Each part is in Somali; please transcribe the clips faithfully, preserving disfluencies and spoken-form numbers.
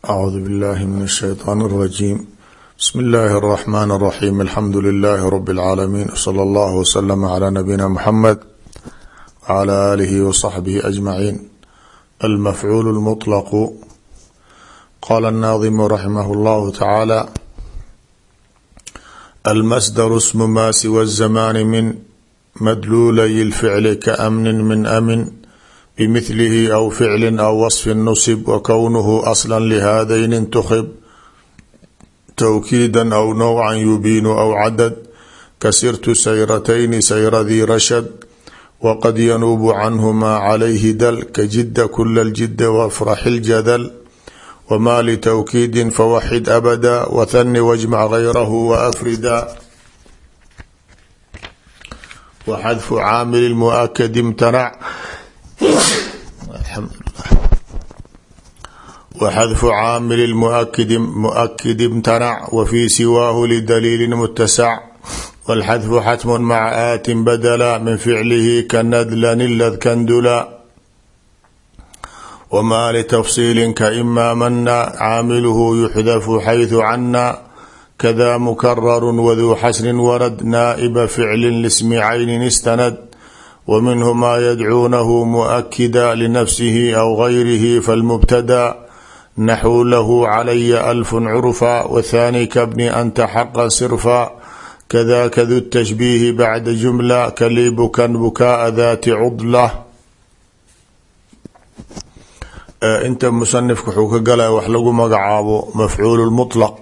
أعوذ بالله من الشيطان الرجيم بسم الله الرحمن الرحيم الحمد لله رب العالمين صلى الله وسلم على نبينا محمد وعلى آله وصحبه أجمعين. المفعول المطلق. قال الناظم رحمه الله تعالى: المصدر اسم ما سوى الزمان من مدلولي الفعل كأمن من أمن بمثله أو فعل أو وصف نصب وكونه أصلا لهذين انتخب توكيدا أو نوعا يبين أو عدد كسرت سيرتين سير ذي رشد وقد ينوب عنه ما عليه دل كجد كل الجد وافرح الجدل وما لتوكيد فوحد أبدا وثن واجمع غيره وأفردا وحذف عامل المؤكد امتنع وحذف عامل المؤكد مؤكد امتنع وفي سواه لدليل متسع والحذف حتم مع آت بدلا من فعله كندلا الذ كندلا وما لتفصيل كإما منا عامله يحذف حيث عنا كذا مكرر وذو حسن ورد نائب فعل لاسم عين استند ومنه ما يدعونه مؤكدا لنفسه أو غيره فالمبتدا نحو له علي ألف عرفا والثاني كابن أنت حقا صرفا كذاك ذو التشبيه بعد جملة كلي بكا بكاء ذات عضلة. انت مصنفك وxuu ka galaya wax lagu magacaabo mafcuul muطlaq.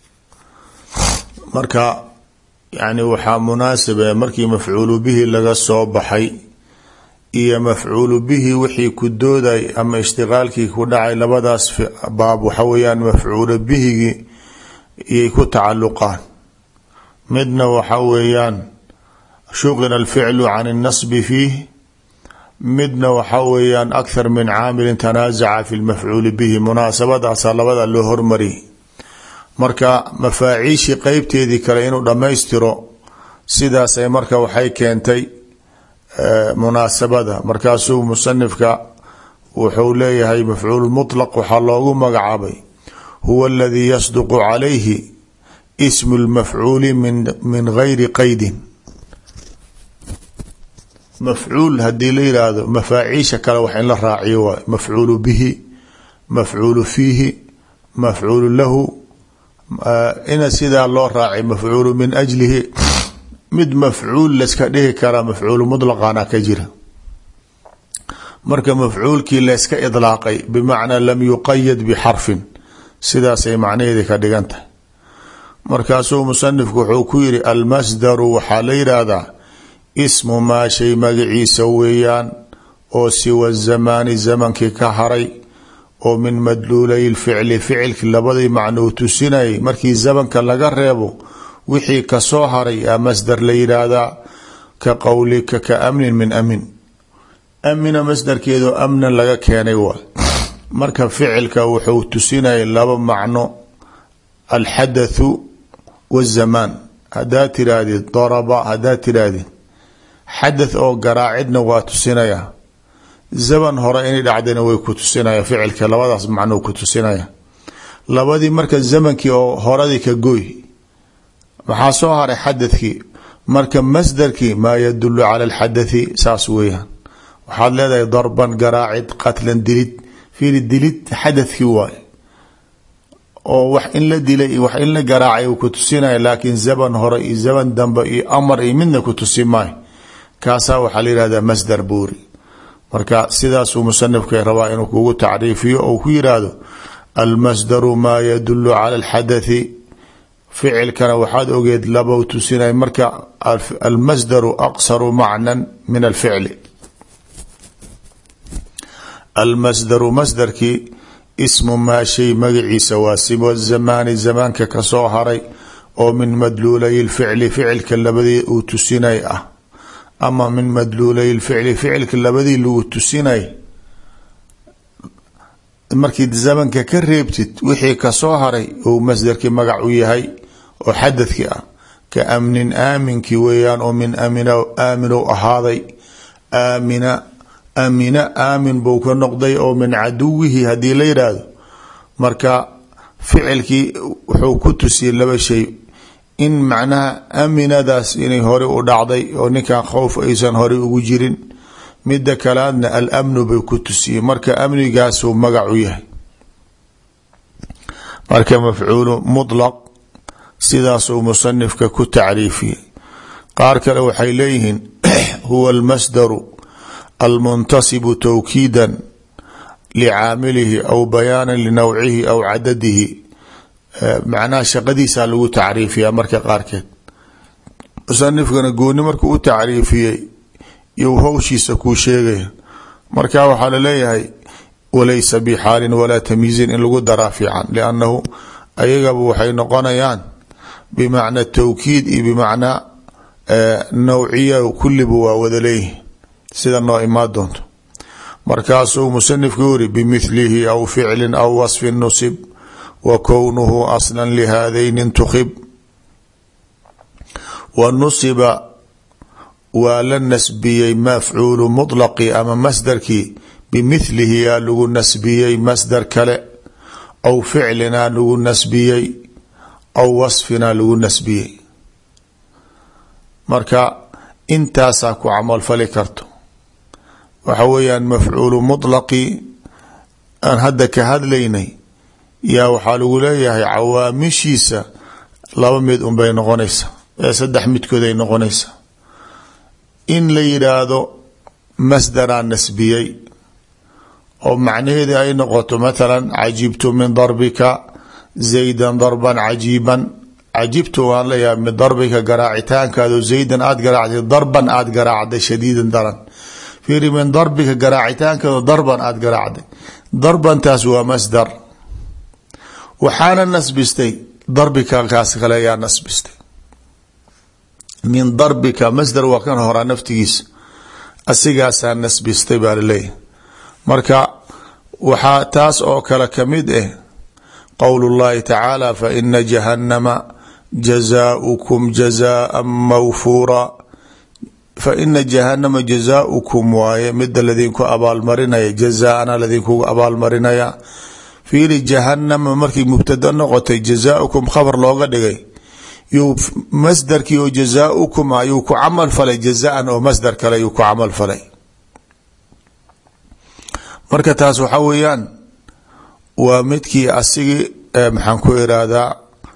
marka yani waxaa munaasaba markii mafcuul bihi laga soo baxay iyo mafcuul bihi wixii ku dooday ama ishtiqaalkii ku dhacay labadaas baab waxa weeyaan mafcuul bihi iyo ku tacalluqaan. midna waxa weeyaan shughila al-fi'lu 'an an-nasb fihi midna waxa weeyaan akthar min caamil tanaazaca fi al-mafcuul bihi munaasabadaas labada loo hormari. marka mafaaciishi qaybteedii kale inuu dhameystiro sidaas ay marka waxay keentay munaasabada. markaasuu musanifka wuxuu leeyahay mafcuul mutlaq waxaa loogu magacaabay huwa alladhi yasduqu calayhi ismu al-mafcuuli min min gayri qaydin. mafcuul hadii la yiraahdo mafaaciisha kale wax in la raaciyo waa mafcuul bihi mafcuul fiihi mafcuul lahu ina sidaa loo raacay mafcuul min ajlihi. mid mafcuul laska dhihi kara mafcuul mutlaqana ka jira. marka mafcuulkii la iska idlaaqay bimacnaa lam yuqayad bixarfin sidaasay macnaheeda ka dhigan tahay. markaasuu musanifku wuxuu ku yiri almasdaru waxaa la yiraahdaa ismu maa shay magaciisa weeyaan oo siwa zamaani zamankii ka haray oo min madluulay lficli ficilki labadii macnuu tusinayay markii zamanka laga reebo wixii kasoo haray a masdar la yiraahdaa ka qowlika ka amnin min amin. amina masdarkeedu amnan laga keenay waa. marka ficilka wuxuu tusinayay laba macno alxadathu wazamaan. hadaa tirahdid daraba hadaa tirahdid xadath oo garaacidna waa tusinaya zaman hore inay dhacdayna way ku tusinaya ficilka labadaas macno ku tusinaya. labadii marka zamankii oo horadii ka gooy maxaa soo haray xadathkii. marka masdarkii maa yadulu cala alxadathi saas weeyaan. waxaad leedahay darban garaacid qatlan dilid fiiri dilid xadathkii waay oo wax in la dilay wax in la garaacay ku tusinaya laakiin zaman hore iyo zaman dambe iyo amar iyo midna ku tusimay kaasaa waxaa la yihahdaa masdar buuri. marka sidaasuu musanifka rabaa inuu kugu tacriifiyo ou ku yiraahdo almasdaru maa yadulu cala alxadathi. ficilkana waxaad ogeed laba tusinay marka almasdaru aqsaru macnan min alficli. almasdaru masdarkii ismu maa shay magaciisa waa siwa zamaani zamaanka kasoo haray oo min madluulay lficli ficilka labadii uu tusinay ah ama min madluulay lficli ficilka labadii lagu tusinay markii zamanka ka reebtid wixii kasoo haray uu masdarkii magac u yahay oo xadadkii ah ka amnin aaminkii weeyaan oo min amina aaminu ahaaday aamina amina aamin buu ka noqday oo min caduwihi hadii la yiraahdo marka ficilkii wuxuu ku tusiyey laba shay in macnaha aminadaas inay hore u dhacday oo ninkan khowf aysan hore ugu jirin, mida kalaadna alamnu bay ku tusiyey, marka amnigaasuu magac u yahay. marka mafcuulu mutlaq sidaasuu musanifka ku tacriifiyey. qaar kale waxay leeyihiin huwa almasdaru almuntasibu tawkiidan licaamilihi aw bayaanan linawcihi aw cadadihi, macnaha shaqadiisaa lagu tacriifiyaa marka qaarkeed. musanifkana gooni markuu u tacriifiyey iyo hawshiisa kuu sheegaya, marka waxaa laleeyahay walaysa bixaalin walaa tamyiizin in lagu daraa fiican, liannahu ayagaba waxay noqonayaan bimacna tawkiid iyo bimacnaa nawciya, kulliba waa wada leeyihi sida noo imaa doonto. markaasuu musanifku yiri bimithlihi aw ficlin aw wasfin nusib wa kownuhu aslan lihadayn intukhib. wa nusiba waa la nasbiyey mafcuulu mutlaqi ama masdarkii bimithlihi yaa lagu nasbiyey masdar kale, aw ficlinaa lagu nasbiyey aw wasfinaa lagu nasbiyey. marka intaasaa ku camalfali karto. waxa weeyaan mafcuulu mutlaqi aan hadda ka hadlaynay yaa waxaa lagu leeyahay cawaamishiisa laba mid unbay noqonaysa ee saddex midkood ay noqonaysa. in la yidhaahdo masdaraa nasbiyey oo macnaheedi ay noqoto mathalan cajibtu min darbika zaydan darban cajiiban. cajibtu waan leeyahay min darbika garaacitaankaado zaydan aada garaacday darban aada garaacday shadiidan daran. fiiri min darbika garaacitaankaado darban aada garaacday, darbantaas waa masdar, waxaana nasbistay darbika kaas kale ayaa nasbistay. min darbika masdar waa kan horaa naftigiisa, asigaasaa nasbistay baa laleeyahay. marka waxaa taas oo kale kamid ah qowl اllahi tacaala faina jahannama jazaaukum jazaa mawfuura. faina jahanama jazaaukum waaye mida ladinku abaalmarinaya, jazaana ladinkugu abaalmarinaya. fiiri jahanama markay mubtada noqotay jazaaukum khabar looga dhigay, yuu masdarkii oo jazaaukum ayuu ku camal falay jazaan oo masdar kale ayuu ku camal falay. marka taas waxa weeyaan waa midkii asigii maxaan ku irahdaa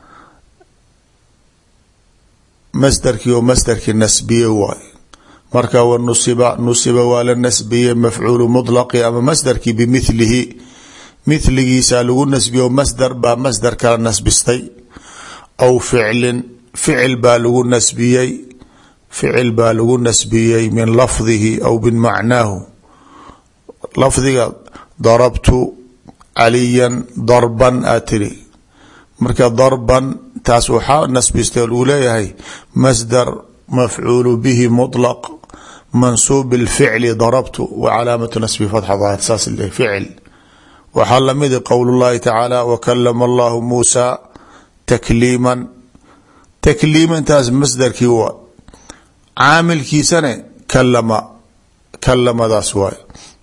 masdarkii oo masdarkii nasbiye waay. marka wa nusiba nusiba waa la nasbiye mafcuulu mutlaqi ama masdarkii bimithlihi, mithligiisaa lagu nasbiye oo masdar baa masdar kala nasbistay. aw ficlin ficil baa lagu nasbiyey, ficil baa lagu nasbiyey min lafdihi aw min macnaahu. lafdiga darabtu caliyan darban aad tiri, marka darban taas waxaa nasbistay lagu leeyahay masdar mafcuulu bihi muطlaq mansuub bilficli darabtu wa calaamatu nasbi fatxa daahir. saas le ficil waxaa lamid qowl اllahi tacaala wakalama allahu muusa takliiman. takliimantaas masdarkii waa caamilkiisane kalama, kalamadaas waay.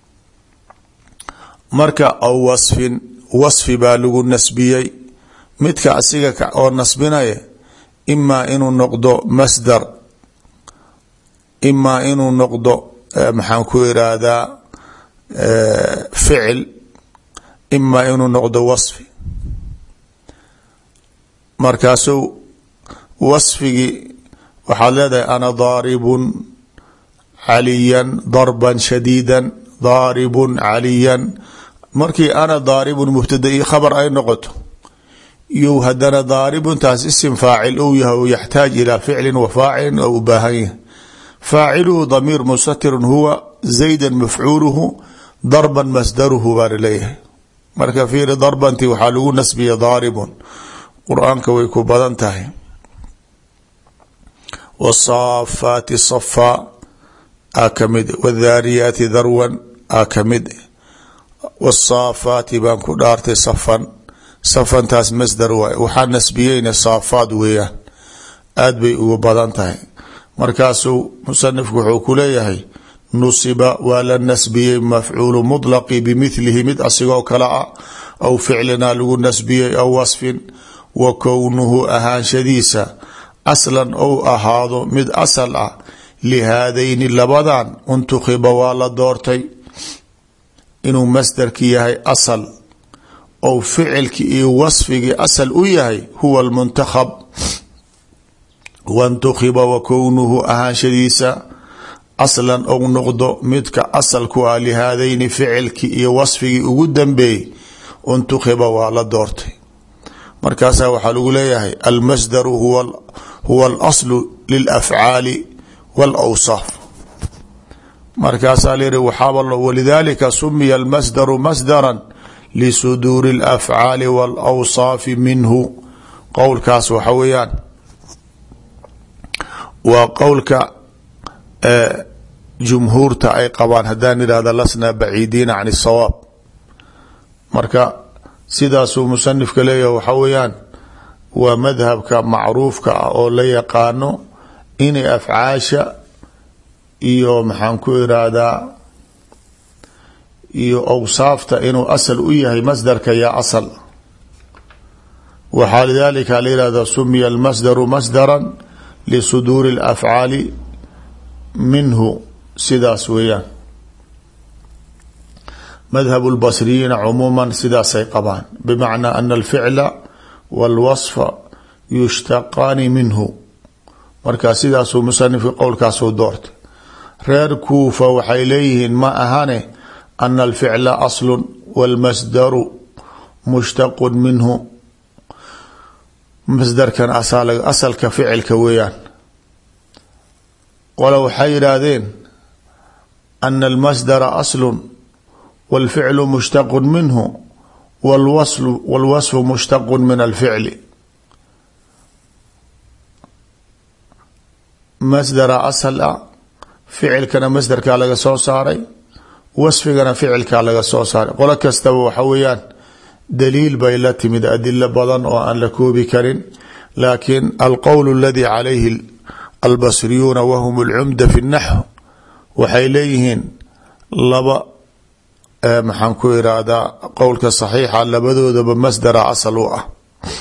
marka aw wasfin wasfi baa lagu nasbiyey, midka asiga oo nasbinaya imaa inuu noqdo masdar, imaa inuu noqdo maxaan ku irahdaa ficil, imaa inuu noqdo wasfi. markaasuu wasfigii waxaad leedahay ana daaribun caliyan darban shadiidan, daaribun caliyan. markii ana daaribun mubtada io khabar ay noqoto iyo hadana daaribuntaas isim faacil ou yahay o yaxtaaj ilaa ficlin wa faacilin oo u baahan yahay. faaciluhu damiir mustatirun huwa zaydan mafcuuluhu darban masdaruhu baa laleeyahay. marka fiiri darbanti waxaa lagu nasbiya daaribun, qur-aanka way ku badan tahay. wasaafaati safaa aa kamid, wadaariyaati darwan aa kamid, wasaafaati baan ku dhaartay safan, safantaas masdar waay. waxaa nasbiyeyna saafaad weeyaan, aad bay ugu badan tahay. markaasuu musanifku wuxuu ku leeyahay nusiba waa la nasbiyey mafcuulu muطlaqi bimithlihi mid asigoo kale ah aw ficlinaa lagu nasbiyey aw wasfin wa kownuhu ahaanshadiisa aslan ou ahaado mid asal ah lihaadayni labadan untukhiba waa la doortay inuu masdarki yahay asal ou ficilki iyo wasfigii asal u yahay huwa almuntakhab wantukhiba wa kownuhu ahaanshadiisa aslan ou noqdo midka asalku ah lihaadayni ficilki iyo wasfigii ugu dambeeyey untukhiba waa la doortay markaasaa waxaa lagu leeyahay almasdaru huwa alaslu lilafcaali walawsaaf markaasaa layihi waxaaba walidalika sumiya almasdaru masdaran lisuduuri alafcaali walawsaafi minhu qowlkaas waxa weeyaan waa qowlka jumhuurta ay qabaan haddaan idhahda lasna baciidiina can isawaab marka sidaasuu musanifka leeyahay waxaa weeyaan waa madhabka macruufka ah oo la yaqaano inay afcaasha iyo maxaan ku irahdaa iyo awsaafta inuu asal u yahay masdarka yaa asal waxaa lidalika la yihahda sumiya almasdaru masdaran lisuduuri alafcaali minhu sidaas weeyaan madhab lbasriyiina cumuuman sidaasay qabaan bimacnaa ana alficla walwasfa yushtaqaani minhu marka sidaasuu musanifka qowlkaasuu doortay reer kuufa waxay leeyihiin ma ahane ana alficla aslu walmasdaru mushtaqun minhu masdarkan asalka ficilka weeyaan qole waxay yidhaahdeen ana almasdara aslu wاlficlu mushtaqu minhu wاlwasfu mushtaqu min alficli masdara asal ah ficilkana masdarkaa laga soo saaray wasfigana ficilkaa laga soo saaray qolo kastaba waxa weeyaan daliil bay la timid adilo badan oo aan la koobi karin laakiin alqowl aladi calayhi albasriyuuna wahum alcumda fi اnaxw waxay leeyihiin laba maxaan ku irahdaa qowlka saxiixa labadoodaba masdara asal u ah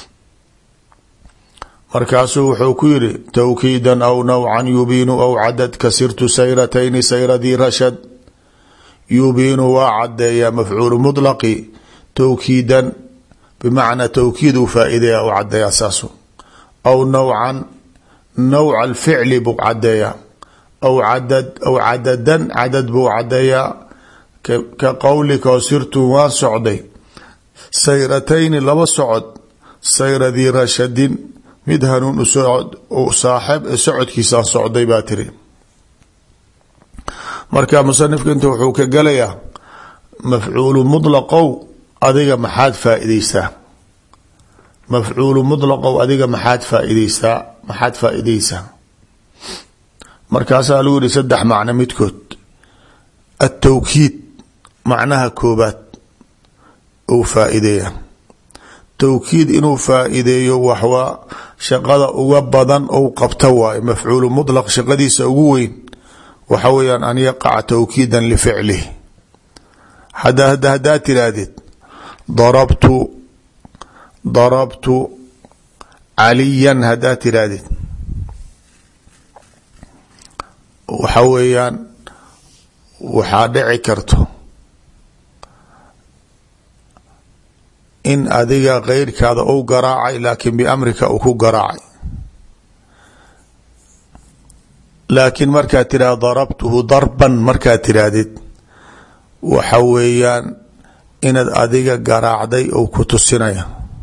markaasuu wuxuu ku yidhi tawkiidan aw nawcan yubiinu aw cadad kasirtu sayratayni sayradii rashad yubiinu waa cadeeya mafcuulu muطlaqi tawkiidan bimacnaa tawkiid uu faa'ideeya u cadeeya saasu aw nawcan nawca alficli buu cadeeya aw cadad aw cadadan cadad buu cadeeyaa ka qowlika sirtu waan socday sayratayni laba socod sayradii rashadin mid hanuun saaxib socodkiisaan socday baa tiri marka musanifka inta wuxuu ka galayaa mafcuulu muطlaqow adiga maxaad faaideysaa mafcuulu muطlaqow adiga maxaad faaideysaa maxaad faaideysaa markaasaa lagu yihi saddex macno midkood atawkiid macnaha koobaad uu faa'ideeya tawkiid inuu faa'ideeyo waxwaa shaqada uga badan ou qabta waayo mafcuulu muطlaq shaqadiisa ugu weyn waxa weeyaan an yaqaca tawkiidan lificlih hada hada haddaad tiraahdid darabtu darabtu caliyan haddaad tiraahdid waxa weeyaan waxaa dhici karto in adiga keyrkaada u garaacay laakiin biamrika uu ku garaacay laakiin markaad tirahdo darabtuhu darban markaad tirahdid waxa weeyaan inaad adiga garaacday ou ku tusinaya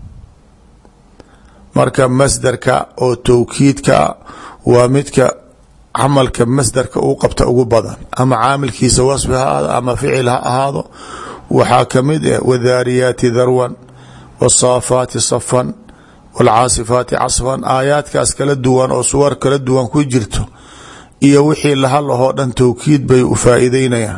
marka masdarka oo tawkiidka waa midka camalka masdarka uu qabta ugu badan ama caamilkiisa wasfi ha ahaado ama ficil ha ahaado waxaa kamid ah wadaariyaati darwan wsaafaati safan wاlcaasifaati casfan aayaadkaas kala duwan oo suwar kala duwan ku jirto iyo wixii lahallahoo dhan tawkiid bay u faa'iideynayaan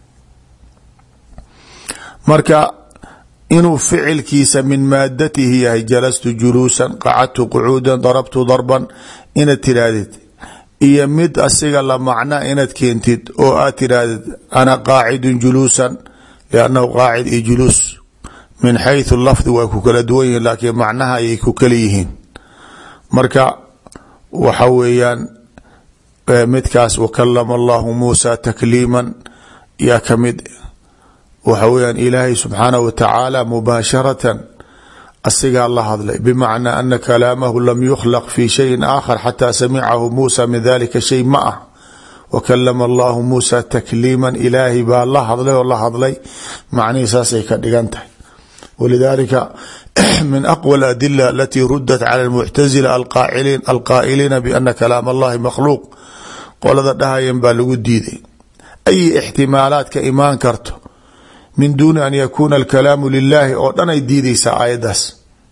marka inuu ficilkiisa min maadatihi yahay jalastu juluusan qacadtu qucuudan darabtu darban inaad tirahdid iyo mid asiga la macna inaad keentid oo aad tirahdid ana qaacidun juluusan liannahu qaacid iyo juluus min xayثu lafdi waa ku kala duwan yihiin laakiin macnaha ayay ku kala yihiin marka waxa weeyaan midkaas wakalama allahu muusa takliiman yaa kamid waxa weyaan ilaahay subxaanahu wa tacaala mubaasharatan asigaa la hadlay bimacnaa ana kalaamahu lam yukhlaq fi shayin aakhar xataa samicahu muusa min dalika shay ma ah wakalama allahu muusa takliiman ilaahay baa la hadlay oo la hadlay macnihii saasay ka dhigan tahay walidalika min aqwى اladila alati rudat cala اlmuctazila alqaa'iliina biana kalaam allahi makhluuq qolada dhahayan baa lagu diiday ay ixtimaalaad ka imaan karto min duuni an yakuuna alkalaamu lilahi oo dhan ay diidaysaa aayaddaas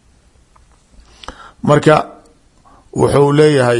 marka wuxuu leeyahay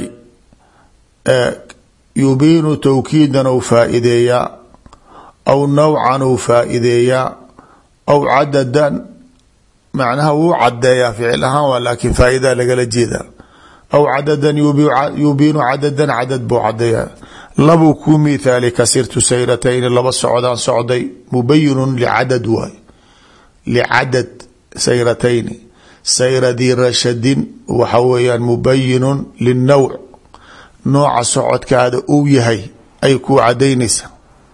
yubiinu tawkiidan ou faa'ideeyaa aw nawcan ou faa'ideeyaa aw cadadan macnaha wuu cadeeyaa ficil ahaan waa laakiin faa'idaa lagala jeedaa aw cadadan yubiinu cadadan cadad buu cadeeyaa labuu ku mithaali kasirtu sayratayni laba socdaan socday mubayinun licadad waay licadad sayratayni sayradii rashadin waxa weeyaan mubayinun linawc nooca socodkaada uu yahay ay ku cadaynaysaa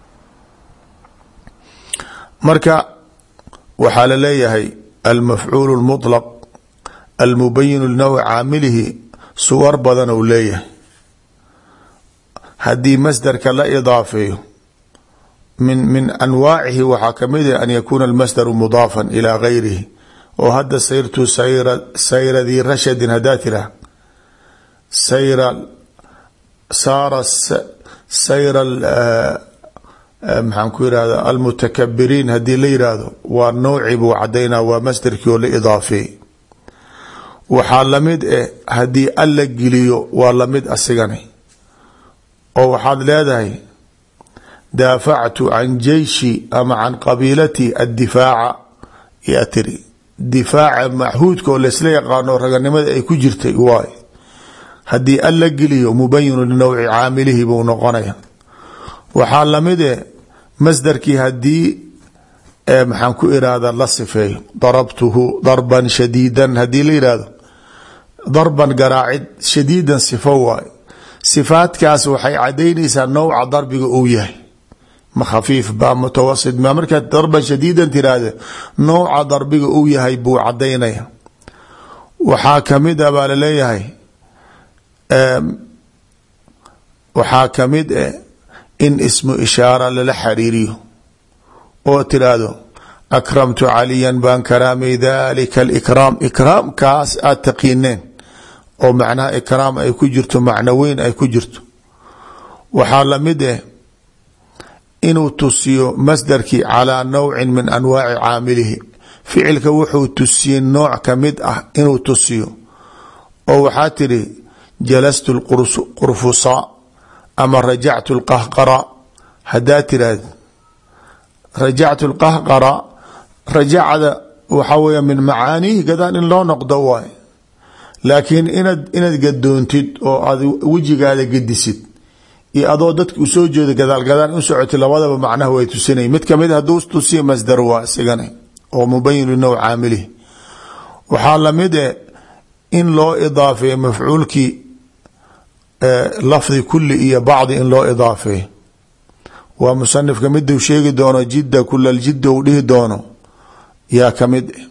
marka waxaa la leeyahay almafcuul اlmuطlaq almubayinu linawci caamilihi suwar badan ou leeyahay haddii masdarka la idaafeeyo min min anwaacihi waxaa kamid ah an yakuuna almasdaru mudaafan ilaa gayrihi oo hadda sayrtu sayra sayradii rashadin haddaa tiraa sayra saara sayra maxaan ku yihahda almutakabiriin haddii la yihahdo waa nawci buu cadaynaa waa masdarkii oo la idaafeey waxaa lamid eh haddii alla geliyo waa lamid asigani oo waxaad leedahay daafactu can jeyshi ama can qabiilati addifaaca yaa tiri difaaca maxhuudka oo laysla yaqaano raganimada ay ku jirtay waay haddii alla geliyo mubayinu linawci caamilihi buu noqonaya waxaa lamid eh masdarkii haddii maxaan ku irahda la sifeeyo darabtuhu darban shadiidan haddii la yihahdo darban garaacid shadiidan sifo waay sifaadkaas waxay cadaynaysaa nawca darbiga uu yahay ma khafiif ba mutawasit ma markaad darban shadiidan tiraahda nawca darbiga uu yahay buu cadaynaya waxaa kamid a baa laleeyahay waxaa kamid ah in ismu ishaara lala xariiriyo oo tiraahdo akramtu caliyan baan karaamay dalika alikraam ikraamkaas aad taqiineen oo macnaha ikraam ay ku jirto macno weyn ay ku jirto waxaa lamid ah inuu tusiyo masdarkii calaa nawcin min anwaaci caamilihi ficilka wuxuu tusiyey nooc kamid ah inuu tusiyo oo waxaa tiri jalastu qurfusa ama rajactu lqahqara haddaa tiraahd rajactu lqahqara rajacda waxaa weya min macaanihi gadaan in loo noqdo waay laakiin inaad inaad gadoontid oo aad wejigaada gedisid iyo adoo dadka usoo jeedo gadaal gadaan u socotay labadaba macnaha way tusinay mid kamid hadduu tusiya masdar waa isigana oo mubayin linawc caamilihi waxaa lamid eh in loo idaafeeyo mafcuulkii lafdi kuli iyo bacdi in loo idaafeeyo waa musanifka miduu sheegi doono jidda kula ljidda uu dhihi doono yaa kamid eh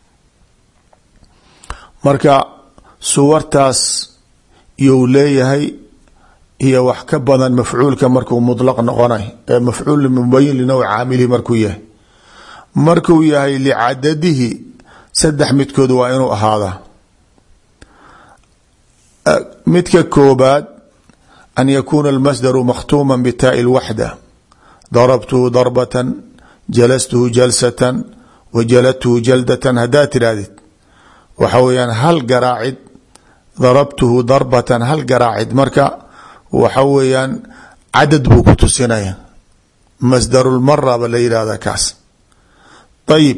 marka suwartaas iyou leeyahay iyo wax ka badan mafcuulka markuu muطlaq noqonay ee mafcuul mubayin linawc caamilihi markuu yahay markuu yahay licadadihi saddex midkood waa inuu ahaadaa midka koobaad an yakuuna almasdaru makhtuuma bitaai اlwaxda darabtuhu darbatan jalastuhu jalsatan wa jaladtuhu jaldatan haddaa tirahdid waxa weyaan hal garaacid darabtuhu darbatan hal garaacid marka waxa weeyaan cadad buu ku tusinaya masdaru lmara ba la yihahda kaas ayib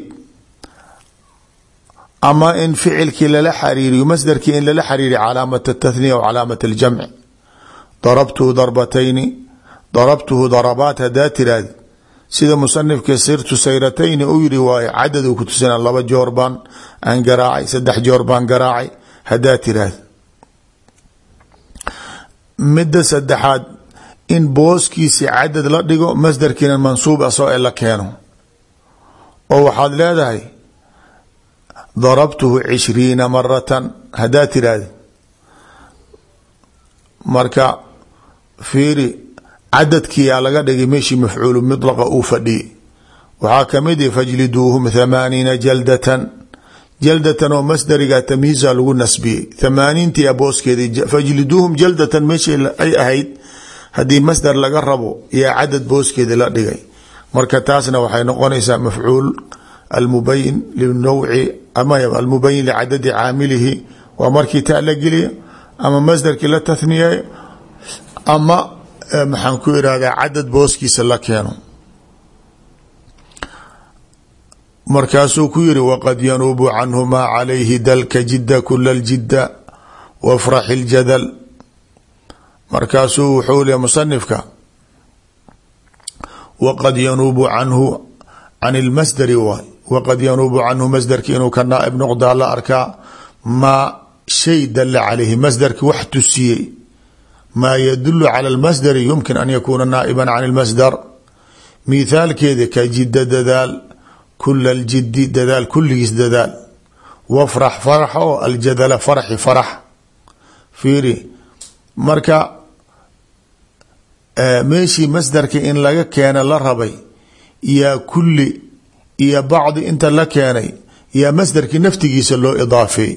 ama in ficilkii lala xariiriyo masdarkii in lala xariiriyo calaamat اtathniya w calaamat اljamci darabtuhu darbatayni darabtuhu darabaat hadaa tiraahdi sida musanifka sirtu sayratayni u yiri waayo cadad uu ku tusina laba joor baan aan garaacay saddex joor baan garaacay hadaa tiraahdi midda saddexaad in booskiisi cadad la dhigo masdarkiina mansuub asoo ee la keeno oo waxaad leedahay darabtuhu cishriina maratan hadaa tiraahdi marka fiiri cadadkiyaa laga dhigay meeshii mafcuulu mطlaqa uu fadhiyay waxaa kamid i fajliduuhum thamaaniina jaldatan jaldatan oo masdariga tamyiiza lagu nasbiyey thamaaniintii booskeeda fajliduuhum jaldatan meeshii ay ahayd haddii masdar laga rabo yaa cadad booskeeda la dhigay marka taasna waxay noqonaysaa mafcuul almubayin linawci ama almubayin licadadi caamilihi waa markii ta la geliya ama masdarkii la tahniyay ama maxaan ku irahdaa cadad booskiisa la keeno markaasuu ku yiri waqad yanuubu canhu maa calayhi dalka jida kula ljida wafrax iljadal markaasuu wuxuu le musanifka waqad yanuubu canhu can ilmasdari waay waqad yanuubu canhu masdarki inuu ka naaib noqdaa la arkaa maa shay dala calayhi masdarki wax tusiyey maa yadulu cala almasdari yumkin an yakuuna naaiban can ilmasdar mithaalkeeda ka jida dadaal kula aljidi dadaal kulligiis dadaal wafrax farax oo aljadala faraxi farax fiiri marka meeshii masdarka in laga keena la rabay yaa kulli iyo bacdi inta la keenay yaa masdarkii naftigiisa loo idaafeey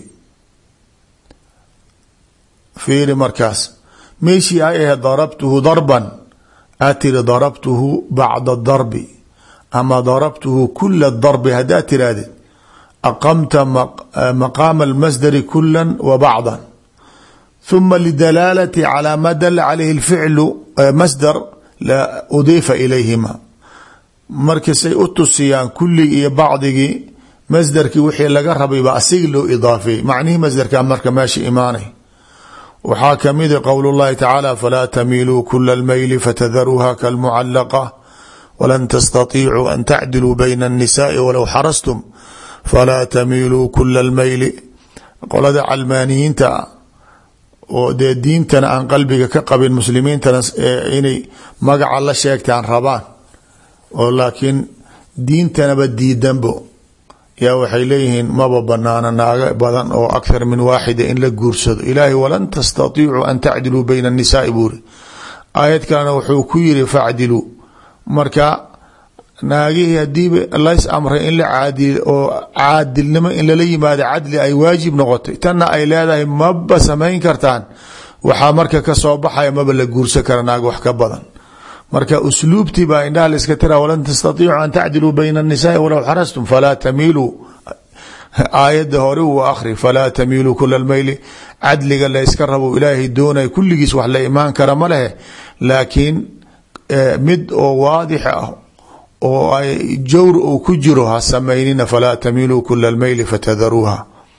fiiri markaas meeshii ay ahayd darabtuhu darban aad tiri darabtuhu bacda darbi ama darabtuhu kula darbi haddaad tirahdid aqamta maqaama almasdari kula wa bacdan ثuma lidalaalati calaa ma dala calayhi اlficlu masdar la udiifa ilayhima markasay u tusiyaan kullig iyo bacdigii masdarkii wixii laga rabayba asigi loo idaafeeyey macnihii masdarkaa marka meesha imaanay waxaa kamida qowl اllahi tacaala falaa tamiiluu kula اlmayli fatadaruuha kalmucalaqa walan tastatiicuu an tacdiluu bayna الnisaai walow xarastum falaa tamiiluu kula اlmayli qolada calmaaniyiinta oo dee diintana aan qalbiga ka qabin muslimiintana inay magaca la sheegtaan rabaan oo laakiin diintanaba diidanbo yaa waxay leeyihiin maba banaana naaga badan oo akhar min waaxida in la guursado ilaahay walan tastatiicuu an tacdiluu bayna الnisaai buuri aayad kalena wuxuu ku yiri facdiluu marka naagihii hadiiba lays amray in la caadil oo caadilnimo in lala yimaado cadli ay waajib noqotay tanna ay leedahay maba samayn kartaan waxaa marka ka soo baxaya maba la guursan kara naag wax ka badan marka usluubtii baa indhaha la iska tira walan tastatiicuu an tacdiluu bayna الnisaai walow xarastum falaa tamiiluu aayadda hore uu akhri falaa tamiiluu kula اlmayli cadliga la iska rabo ilaahay doonay kulligiis wax la imaan kara ma lehe laakiin mid oo waadix ah oo ay jawr uu ku jiro ha samaynina falaa tamiiluu kula اlmayli fatadaruuha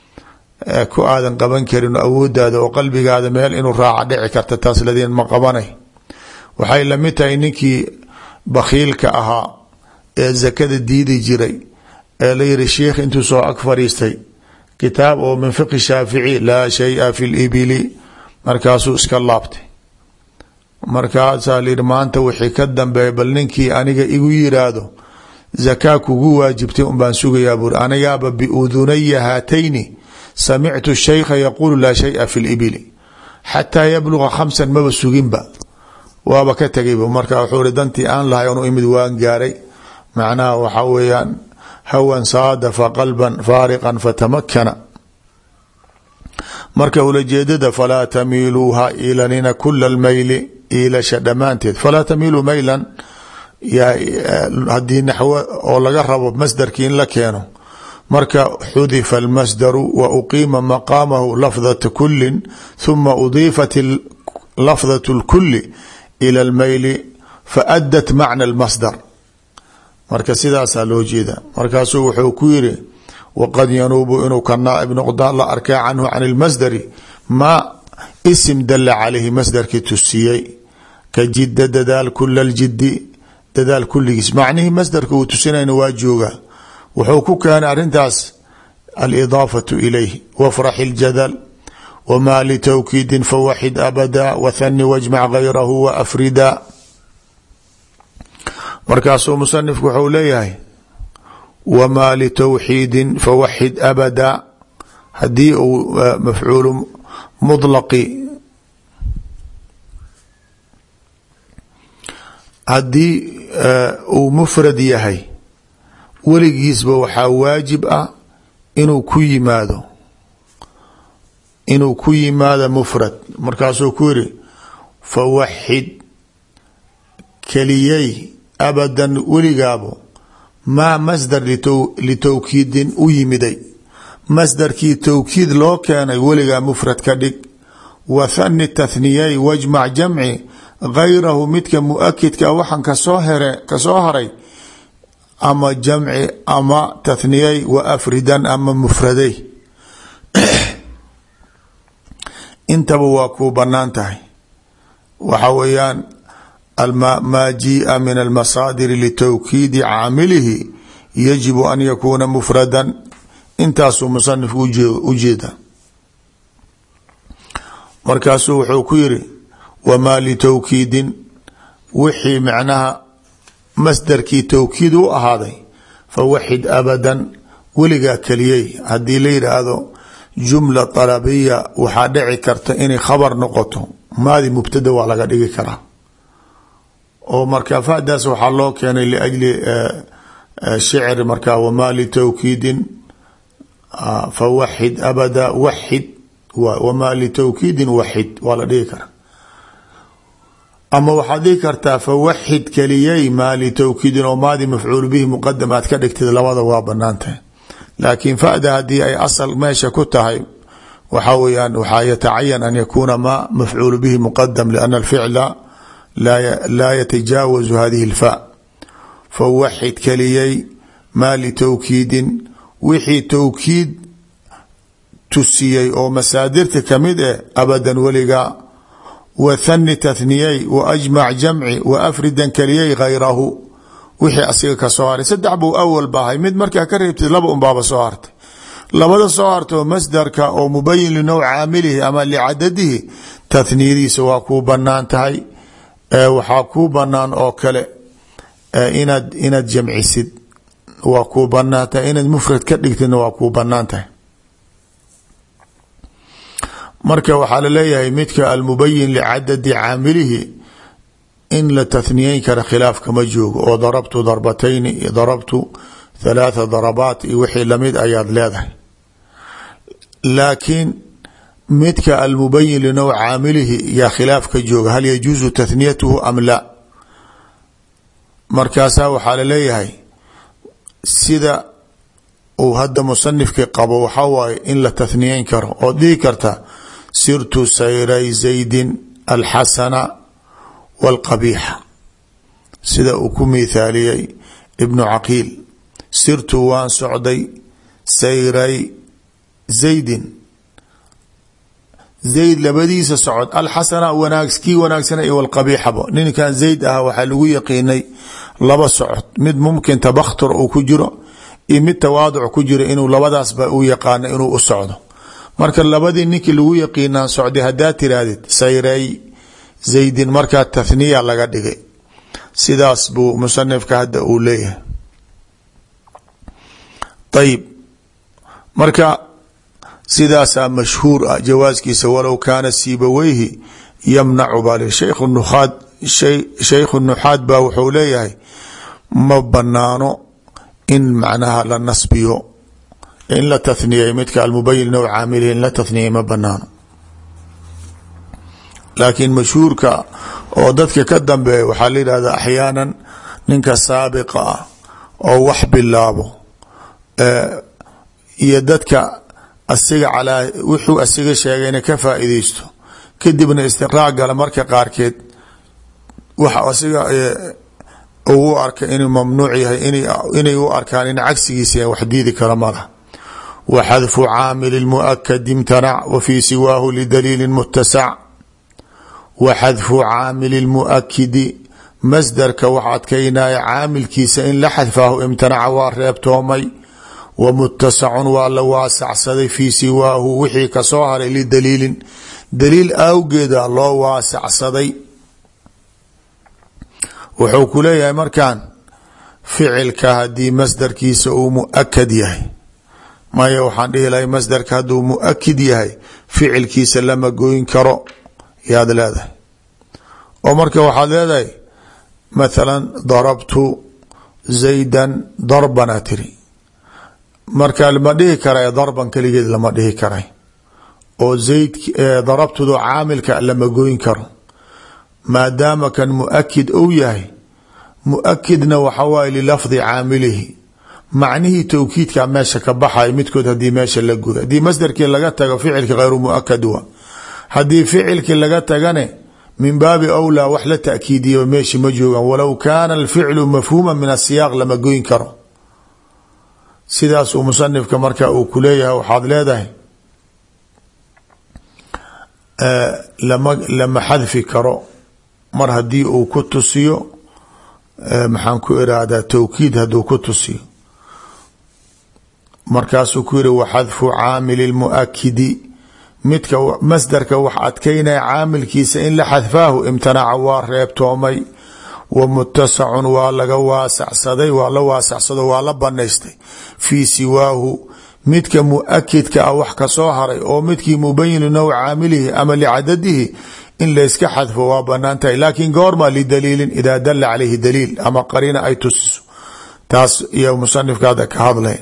ku aadan qaban karin awoodaada oo qalbigaada meel inuu raaca dhici karta taas ladin ma qabanay waxay lamid tahay ninkii bakhiilka ahaa ee zakada diidi jiray ee la yihi sheikh intuu soo ag fariistay kitaab oo min fiqhi shaafici laa shaya fi libili markaasuu iska laabtay markaasaa la yihi maanta wixii ka dambeeya bal ninkii aniga igu yiraahdo zakaa kugu waajibtay un baan sugayaa buuri anigaaba biudunaya haatayni samictu shaykha yaquulu laa shaya fi libili xataa yabluga khamsan maba suginba waaba ka tegayba marka wuxuu ri dantii aan lahay onu imid waan gaaray macnaha waxaa weeyaan hawan saadafa qalban faariqan fatamakana marka ulajeedada falaa tamiiluu ha iilanina kula almayli iilasha dhammaanteed falaa tamiiluu maylan haddii naxwo oo laga rabo masdarkii in la keeno marka xudifa almasdaru wa uqiima maqaamahu lafdata kulin huma udiifat lafdat اlkuli ilى اlmayli faأdat macna اlmasdar marka sidaasaa loo jeeda markaasuu wuxuu ku yiri waqad yanuubu inuu ka naaib noqda la arkaa canhu can اlmasdari maa isim dala calayhi masdarkii tusiyey ka jida dadaal kula ljidi dadaal kulligiis macnihii masdarka uu tusinayna waa jooga wuxuu ku keenay arrintaas alidaafatu ilayh wafrax iljadal wmaa litawkiidin fawaxid abada wathani wajmac gayrahu waafrida markaasuu musanifku wuxuu leeyahay wmaa litawxiidin fawaxid abada hadii uu mafcuulu mulaqi haddii uu mufrad yahay weligiisba waxaa waajib ah inuu ku yimaado inuu ku yimaado mufrad markaasuu ku yiri fawaxid keliyey abadan weligaabo maa masdar litawkiidin u yimiday masdarkii tawkiid loo keenay weligaa mufrad ka dhig wathani tathniyey wajmac jamci gayrahu midka muakidka waxaan kasoo here kasoo haray ama jamci ama tathniyey wa afridan ama mufraday intaba waa kuu banaan tahay waxa weeyaan maa jiia min almasaadir litawkiidi caamilihi yajibu an yakuuna mufradan intaasuu musanifku ujeeda markaasuu wuxuu ku yiri wamaa litawkiidin wixii macnaha masdarkii tawkiid u ahaaday fawaxid abadan weligaa keliyey haddii la yidhaahdo jumla طalabiya waxaa dhici karta inay khabar noqoto maadi mubtada waa laga dhigi karaa oo markaa fadaas waxaa loo keenay liajli shicr markaa wamaa litawkiidin fawaxid abada waxid wamaa litawkiidin waxid waa la dhigi karaa ama waxaad dhigi kartaa fawaxid keliyey maa litawkiidin oo maadi mafcuul bihi muqadam aad ka dhigtid labada waa banaan tahay laakiin fada hadii ay asal meesha ku tahay waxaa weyaan waxaa yatacayan an yakuuna ma mafcuul bihi muqadam liana alficla laa yatajaawazu hadihi اlfa fawaxid keliyey maa litawkiidin wixii tawkiid tusiyey oo masaadirta kamid eh abadan weliga wathani tathniyey waajmac jamci waafridan keliyey gayrahu wixii asiga kasoo haray saddex buu awal bahay mid markaa ka reebtid laba un baaba soo hartay labada soo hartay oo masdarka oo mubayin linowc caamilihi ama licadadihi tathniyadiisa waa kuu banaan tahay waxaa kuu banaan oo kale inaad inaad jamcisid waa kuu banaan tahay inaad mufrad ka dhigtidna waa kuu banaan tahay marka waxaa laleeyahay midka almubayin licadadi caamilihi in la tathniyeyn kara khilaaf kama joogo oo darabtu darbatayni iyo darabtu thalaatha darabaat iyo wixii lamid ayaad leedahay laakiin midka almubayin linowc caamilihi yaa khilaaf ka jooga hal yajuusu tathniyatuhu am la markaasaa waxaa laleeyahay sida uu hadda musanifkii qabo waxaa waaye in la tathniyeyn karo ood dhihi karta sirtu sayray zaydin alxasana wاlqabiixa sida uu ku mithaaliyey ibnu caqiil sirtu waan socday sayray zaydin zayd labadiisa socod alxasana wanaag kii wanaagsana iyo wlqabiixaba ninkan zayd ah waxaa lagu yaqiinay laba socod mid mumkin tabakhtur uu ku jiro iyo mid tawaaduc ku jiro inuu labadaasba u yaqaano inuu u socdo marka labadii ninkii lagu yaqiinaa socday haddaad tirahdid sayray zaydin markaa tathniya laga dhigay sidaas buu musanifka hadda uu leeyahay ayib marka sidaasaa mashhuur ah jawaaskiisa walow kaana siibaweyhi yamnacu bal shaykh nuaad shaykhu nuxaad baa wuxuu leeyahay ma banaano in macnaha la nasbiyo in la tathniyay midka almubayin now caamilihi in la tathniyay ma banaano laakiin mashhuurka oo dadka ka dambeeya waxaa la yidhahda axyaana ninka saabiqa ah oo wax bilaabo iyo dadka asiga calaa wuxuu asiga sheegayna ka faa'iideysto kadibna istiqraac gala marka qaarkeed waxa asiga uu arka inuu mamnuuc yahay inay u arkaan in cagsigiisa wax diidi kara malaha وxadfu caamil الmuؤkd اmtanac wfي siwaahu lidaliili mutasac waxadfu caamil الmuؤkidi masdarka wax adkaynaya caamilkiisa in la xadfaahu imtanaca waa reebtoomay wa mutasacun waa la waasacsaday fii siwaahu wixii kasoo haray lidaliilin daliil awgeeda loo waasacsaday. wuxuu ku leeyahay markaan ficilka haddii masdarkiisa uu muakad yahay, maya waxaan dhihi lahay masdarka hadduu muakid yahay ficilkiisa lama goyn karo yaad leedahay. oo marka waxaad leedahay mathalan darabtu zaydan darban a tiri, marka lama dhihi karay darban keligeed lama dhihi karay oo zayd darabtudu caamilka lama goyn karo maadaama kan muakid ou yahay. muakidna waxa waaye lilafdi caamilihi, macnihii towkiidka meesha ka baxay midkood hadii meesha la guda. hadii masdarkii laga tago ficilki hayru muakad wa, hadii ficilki laga tagane min baabi awlaa wax la ta'kiidiyo meeshi ma joogan. walow kaana alficlu mafhuuma min asiyaaq lama goyn karo. sidaas uu musanifka marka uu ku leeyahay waxaad leedahay lama lama xadfi karo mar hadii uu ku tusiyo maxaan ku irahdaa towkiid haduu ku tusiyo. markaasuu ku yihi waxadfu caamil اlmuakidi midka masdarka wax adkaynaya caamilkiisa in la xadfaahu imtanaca waa reebtoomay. wa mutasacun waa laga waasacsaday waa la waasacsado waa la banaystay fii siwaahu midka muakidka ah wax kasoo haray oo midkii mubayinu nawc caamilihi ama licadadihi in layska xadfo waa banaan tahay, laakin goorma lidaliilin idaa dala calayhi daliil ama qariina ay tusiso. taas iyo musanifkaada ka hadlaya.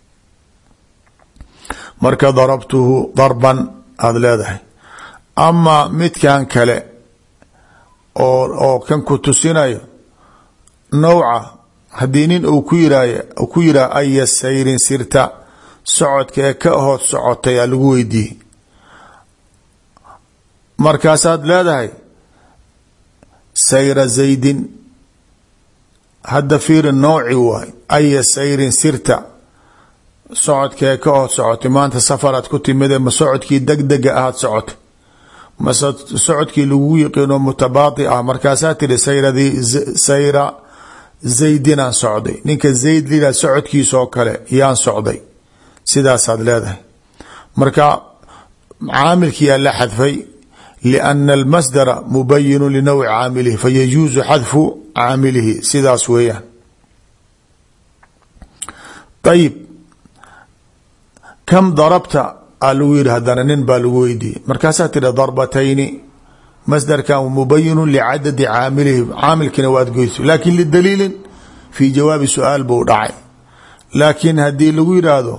marka darabtuhu darban aada leedahay. ama midkan kale oo oo kan ku tusinayo nawca haddii nin uu ku yiraay ku yiraa aya sayrin sirta socodka ee ka hood socotay aa lagu weydiiyey, markaasaad leedahay sayra zaydin. hadda fiiri nawci waay aya sayrin sirta socodkee ka hood socotay. maanta safaraad ku timide ma socodkii degdega ahaad socotay mase socodkii lagu yiqiino mutabaadi ah. markaasaa tiri sayradii sayra zaydinaan socday, ninka zayd lidaa socodkiisoo kale yaan socday. sidaasaad leedahay. marka caamilkiyaa la xadfay liana almasdara mubayinu linawci caamilihi fayajuuzu xadfu caamilihi. sidaas weeyaan. ayib kam darabta aa lagu yihi hadana nin baa lagu weydiiyey, markaasaa tiri darbatayni. masdarkan mubayinu licadadi caamilihi, caamilkiina waad goyso laakin lidaliilin fii jawaabi su-aal buu dhacay. laakiin haddii lagu yidhaahdo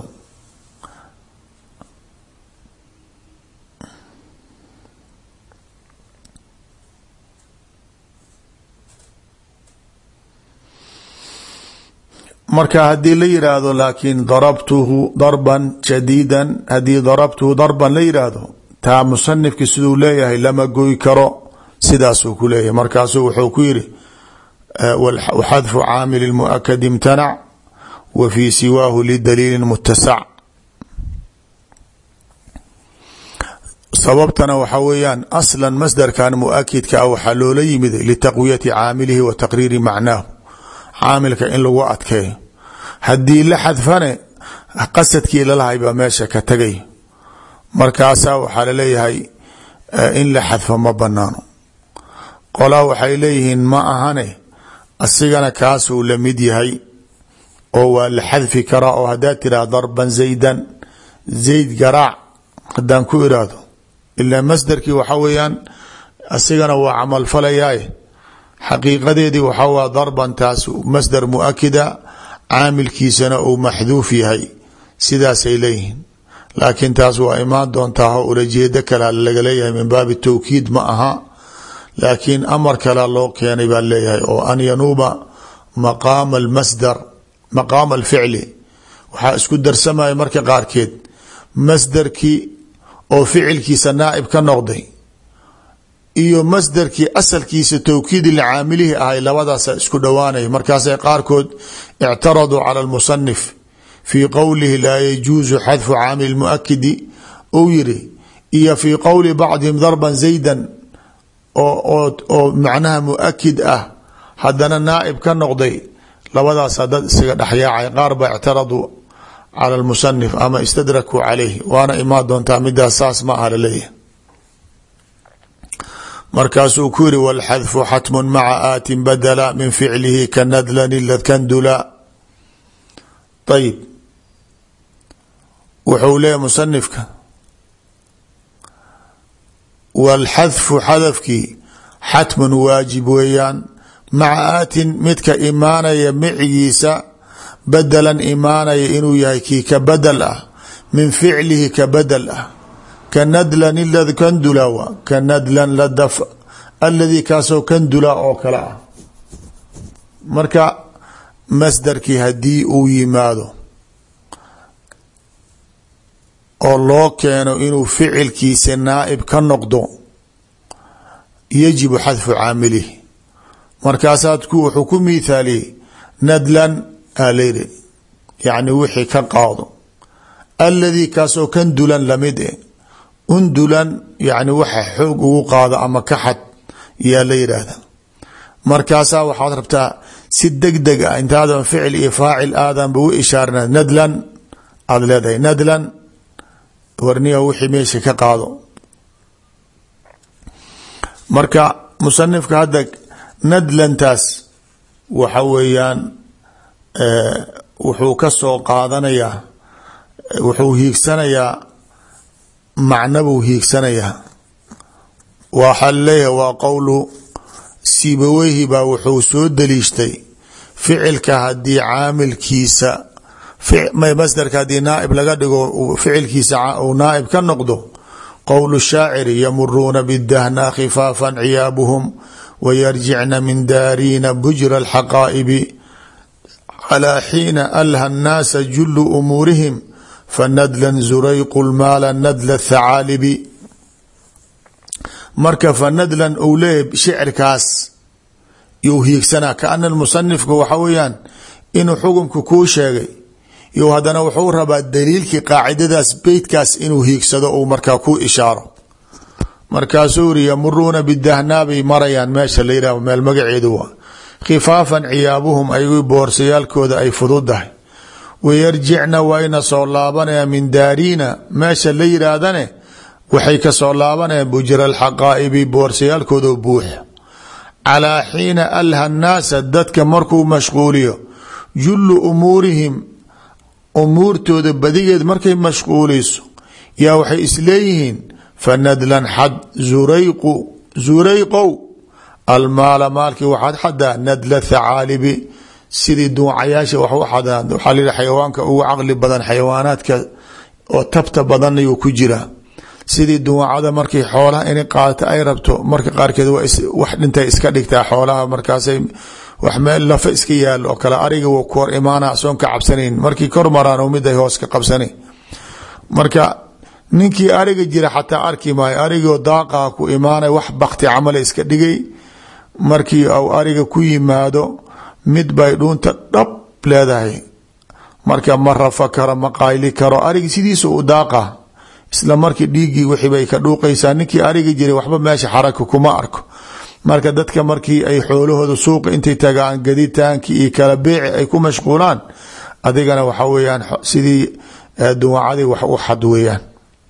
marka hadii la yiraahdo laakin darabtuhu darban shadiidan, hadii darabtuhu darban la yiraahdo taa musanifki siduu leeyahay lama goy karo. sidaasuu ku leeyahay. markaasuu wuxuu ku yiri waxadfu caamil اlmuakad imtanac wa fii siwaahu lidaliili mutasac. sababtana waxa weeyaan aslan masdarkan muakidka ah waxaa loola yimid litaqwiyati caamilihi wa taqriiri macnaahu, caamilka in lagu adkeeyo. haddii la xadfane qasadkii lalahay baa meesha ka tagay. markaasaa waxaa laleeyahay in la xadfo ma banaano. qolaa waxay leeyihiin ma ahane asigana kaasuu la mid yahay oo waa la xadfi karaa. oo haddaad tiraah darban zaydan zayd garaac haddaan ku iraahdo ilaa masdarkii waxa weeyaan asigana waa camal falayaaye xaqiiqadeedii waxaa waa darban taas masdar muakida caamilkiisana uu maxduuf yahay. sidaasay leeyihiin. laakiin taas waa imaan doontaa oo ulajeedo kale laga leeyahay min baabi tawkiid ma aha, laakiin amar kale loo keenay baa leeyahay oo an yanuuba maqaama almasdar maqaama alficli. waxaa isku darsamaya marka qaarkeed masdarkii oo ficilkiisa naaib ka noqday iyo masdarkii asalkiisa towkiidi licaamilihi ahay labadaasa isku dhowaanaya. markaasay qaarkood ictaraduu cala almusanif fii qowlihi laa yajuusu xadfu caamil muakidi uu yiri iyo fii qowli bacdihim darban zaydan oo oo macnaha muakid ah haddana naaib ka noqday labadaasa dad isaga dhexyaacay qaar ba ictaraduu cala lmusanif ama istadrakuu calayhi waana imaan doontaa midaas saas ma aha laleeyahay markaasuu ku yiri wاlxadfu xatmu maca aatin badla min ficlihi kanadlan ladkandula ayib wuxuu leeyahy musanifka wاlxadfu xadafkii xatmun waajib weeyaan maca aatin midka imaanaya micigiisa badalan imaanaya inuu yahay kii ka badel ah min ficlihi ka badel ah kanadlan kandula w kanadlan ladaf aladii kaasoo kandula oo kale ah marka masdarkii haddii uu yimaado oo loo keeno inuu ficilkiisa naaib ka noqdo yajibu xadfu caamilihi markaasaad wuxuu ku miithaaliyey nadlan alayri yani wixii ka qaado aladii kaasoo kandulan lamid e undulan yani waxa xoog ugu qaado ama ka xad yaa la yidhaahda markaasaa waxaad rabtaa si deg deg ah intaadan ficil iyo faacil aadanba u ishaarina nadlan aada leedahay nadlan warniga wixii meesha ka qaado marka musanifka hadda nadlantaas waxa weeyaan wuxuu ka soo qaadanayaa wuxuu hiigsanayaa macnabuu hiigsanayaa waxaa leeyahay waa qowlu sibaweyhi baa wuxuu soo daliishtay ficilka haddii caamilkiisa masdarka haddii naaib laga dhigo ficilkiisa uu naaib ka noqdo qowlu shaaciri yamuruuna bidahna khifaafan ciyaabuhum wayarjicna min daariina bujra alxaqaa'ibi calaa xiina alha nnaasa julu umuurihim fanadlan zurayqu lmaala nadla thacaalibi marka fanadlan uu leeyahy shicirkaas you hiigsanaa kaana musanifka waxa weeyaan inuu xukumka kuu sheegay yo haddana wuxuu rabaa daliilkii qaacidadaas beytkaas inuu hiigsado uu markaa ku ishaaro markaasuu yiri yamuruuna bidahnaa bay marayaan meesha la yihah meel magaceedu waa khifaafan ciyaabuhum ayagu boorsayaalkooda ay fududahay wayarjicna wayna soo laabanayaan min daariina meesha la yihaahdane waxay ka soo laabanayaan bujra alxaqaa'ibi boorsayaalkooda buuxa calaa xiina alha nnaasa dadka markuu mashquuliyo jullu umuurihim umuurtooda badigeed markay mashquuliso yaa waxay isleeyihiin fanadlan xad zurayqu zurayqow almaala maalkii waxaad xadaa nadla thacaalibi sidii duucayaasha wax u xadaa waxaa layihi xayawaanka ugu caqli badan xayawaanaadka oo tabta badan ayuu ku jiraa sidii duucada markay xoolaha inay qaadato ay rabto marka qaarkeed wax dhintay iska dhigtaa xoolaha markaasay wax meel lafa iska yaalo oo kale ariga w ku hor imaana soon ka cabsanayn markii kor maraan mid ay hoos ka qabsana marka ninkii ariga jira xataa arki maayo arigoo daaqaha ku imaanay wax bakti camala iska dhigay markii au ariga ku yimaado mid bay dhuunta dhab leedahay marka ma rafa karo ma qayli karo arigi sidiisa u daaqa isla markii dhiiggii wixii bay ka dhuuqaysaa ninkii ariga jiray waxba meesha xaraka kuma arko marka dadka markii ay xoolahooda suuqa intay tagaan gaditaankii iyo kala beeci ay ku mashquulaan adigana waxa weyaan sidii duwacadii wax u xad weeyaan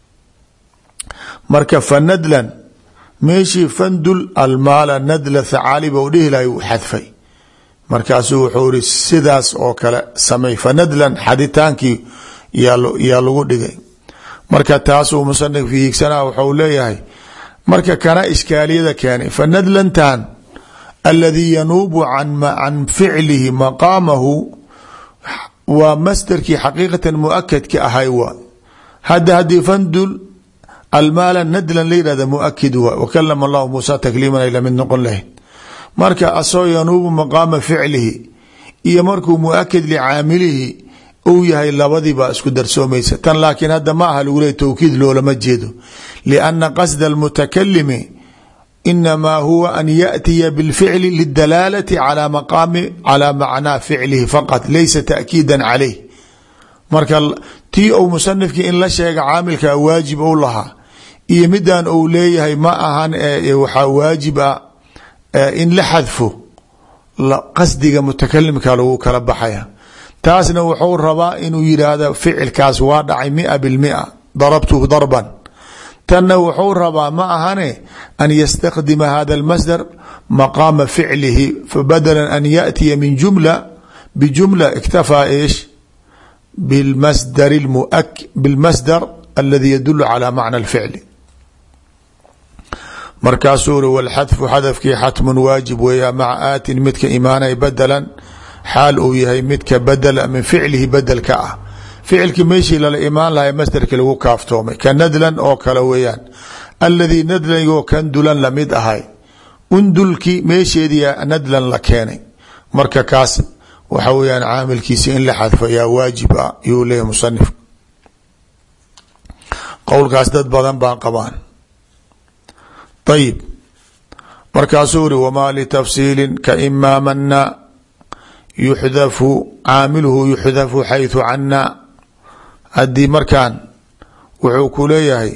marka fanadlan meeshii fandul almaala nadla thacaaliba u dhihi lahay u xadfay markaasuu wuxuu iri sidaas oo kale samey fanadlan xaditaankii yaa lagu dhigay marka taasuu musanif hiigsanaa wuxuu leeyahay marka kana ishkaaliyada keenay fanadlantan aladii yanuubu can ficlihi maqaamahu waa masdarkii xaqiiqatan muakadka ahay waa hadda haddii fandul almaala nadlan la yihahda muakid waa wakalama allahu muusa takliiman ay lamid noqon lahayd marka asoo yanuubu maqaama ficlihi iyo markuu muakid licaamilihi uu yahay labadii baa isku darsoomaysa tan laakiin hadda ma aha lagu leey towkiid loolama jeedo lianna qasda almutakalimi inamaa huwa an yaأtiya biاlficli lidalaalati calى maqaami calى macnaa ficlihi faqat laysa taأkiida calayh marka tii ou musanifkii in la sheega caamilka waajib ou lahaa iyo midaan ou leeyahay ma ahan waxaa waajib ah in la xadfo qasdiga mutakalimka lagu kala baxaya. taasna wuxuu rabaa inuu yidhaahdo ficilkaas waa dhacay mia bilmia darabtuhu darban. tanna wuxuu rabaa ma ahane an yastakdima hada almasdar maqaama ficlihi fabadala an yaأtiya min jumla bijumla اktafaa ish bilmasdar اlmuak bilmasdar aladi yadulu calى macna اlficli. markaasuu uri wاlxadfu xadafkii xatmun waajib weeya maca aatin midka imaanay badalan xaal uu yahay midka badla min ficlihi bedelka ah. ficilkii meeshii lala imaan lahay masderkii lagu kaaftoomay ka nadlan oo kale weeyaan. aladii nadlango kandulan lamid ahay undulkii meesheedii nadlan la keenay. marka kaas waxa weyaan caamilkiisi in la xadfo yaa waajib ah yuu leeyahy musanif. qowlkaas dad badan baan qabaan. ayib markaasuu uri wamaa litafsiilin kaima mana yuxdafu caamiluhu yuxdafu xayثu cana. haddii markaan wuxuu ku leeyahay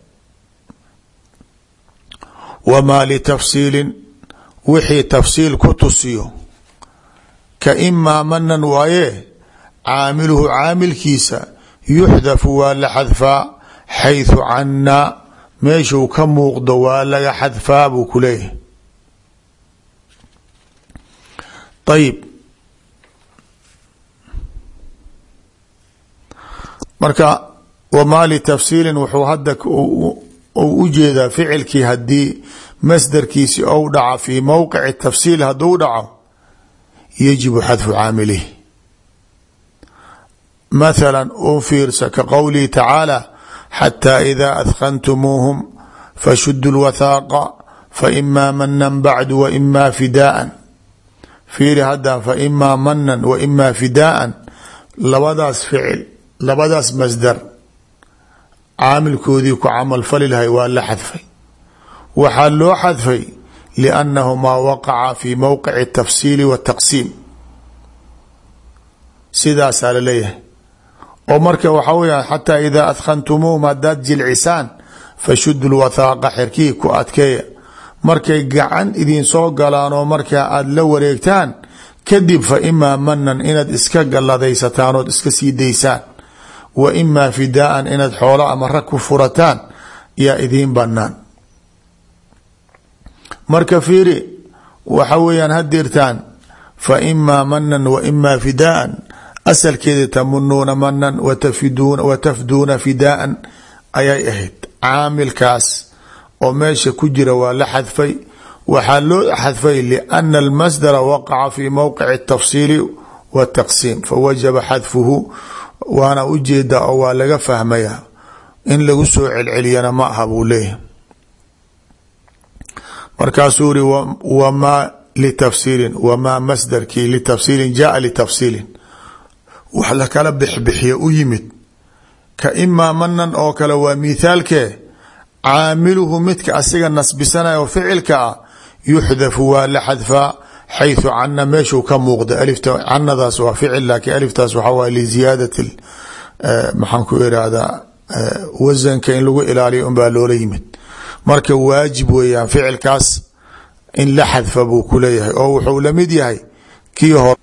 wamaa litafsiilin wixii tafsiil ku tusiyo kaimaa manan waaye caamiluhu caamilkiisa yuxdafu waa la xadfaa xayثu cana meeshuu ka muuqdo waa laga xadfaa buu ku leeyahay. ayib marka wamaa litafsiilin wuxuu hadda u jeedaa ficilkii haddii masdarkiisi ou dhaco fii mowqici tafsiil hadduu dhaco yajibu xadfu caamilihi. mathala u fiirsa ka qowlihi tacaala xataa idaa adkhantumuuhum fashudu lwathaaqa faimaa manan bacdu waimaa fidaaan. fiiri hadda faimaa manan waimaa fidaaan labadaas ficil labadaas masdar caamilkoodii ku camal fali lahay waa la xadfay. waxaa loo xadfay liannahumaa waqaca fi mowqici الtafsiili waالtaqsiim. sidaasaa laleeyahay oo marka waxaa weya xataa idaa adkhantumuuhum haddaad jilcisaan fashudu lwathaaqa xirkii ku adkeeya. markay gacan idin soo galaan oo markaa aada la wareegtaan kadib fa imaa manan inaad iska galladaysataan ood iska sii daysaan wa imaa fidaaan inaad xoolo ama rag ku furataan yaa idiin banaan. marka fiiri waxa weeyaan hadirtaan fa imaa manan wa imaa fidaaan asalkeeda tamunuuna manan watafduuna fidaaan ayay ahayd. caamilkaas oo meesha ku jira waa la xadfay. waxaa loo xadfay liana almasdara waqaca fi mowqici الtafsiili waالtaqsiim fawajaba xadfuhu. waana ujeedaa oo waa laga fahmaya in lagu soo celceliyana ma aha buu leeyahay. markaasuu uri wamaa litafsiilin wamaa masdarkii litafsiilin jaaa litafsiilin wax lakala bixbixiya u yimid ka imaa manan oo kale waa mithaalkee caamiluhu midka asiga nasbisanaya oo ficilka ah yuxdafu waa la xadfaa xayثu cana meeshuu ka muuqda. alifta canadaas waa ficil laakiin aliftaas waxaa waay liziyaadati maxaan ku irahdaa wasanka in lagu ilaaliyo unbaa loola yimid. marka waajib weeyaan ficilkaas in la xadfa buu ku leeyahay oo wuxuu lamid yahay kii hore.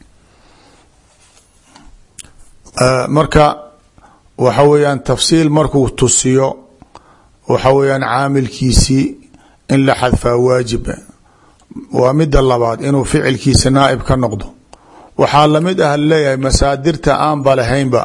marka waxa weeyaan tafsiil markuu tusiyo waxa weeyaan caamilkiisii in la xadfaa waajib. waa mida labaad inuu ficilkiisa naaib ka noqdo. waxaa lamid ah leeyahay masaadirta aanba lahaynba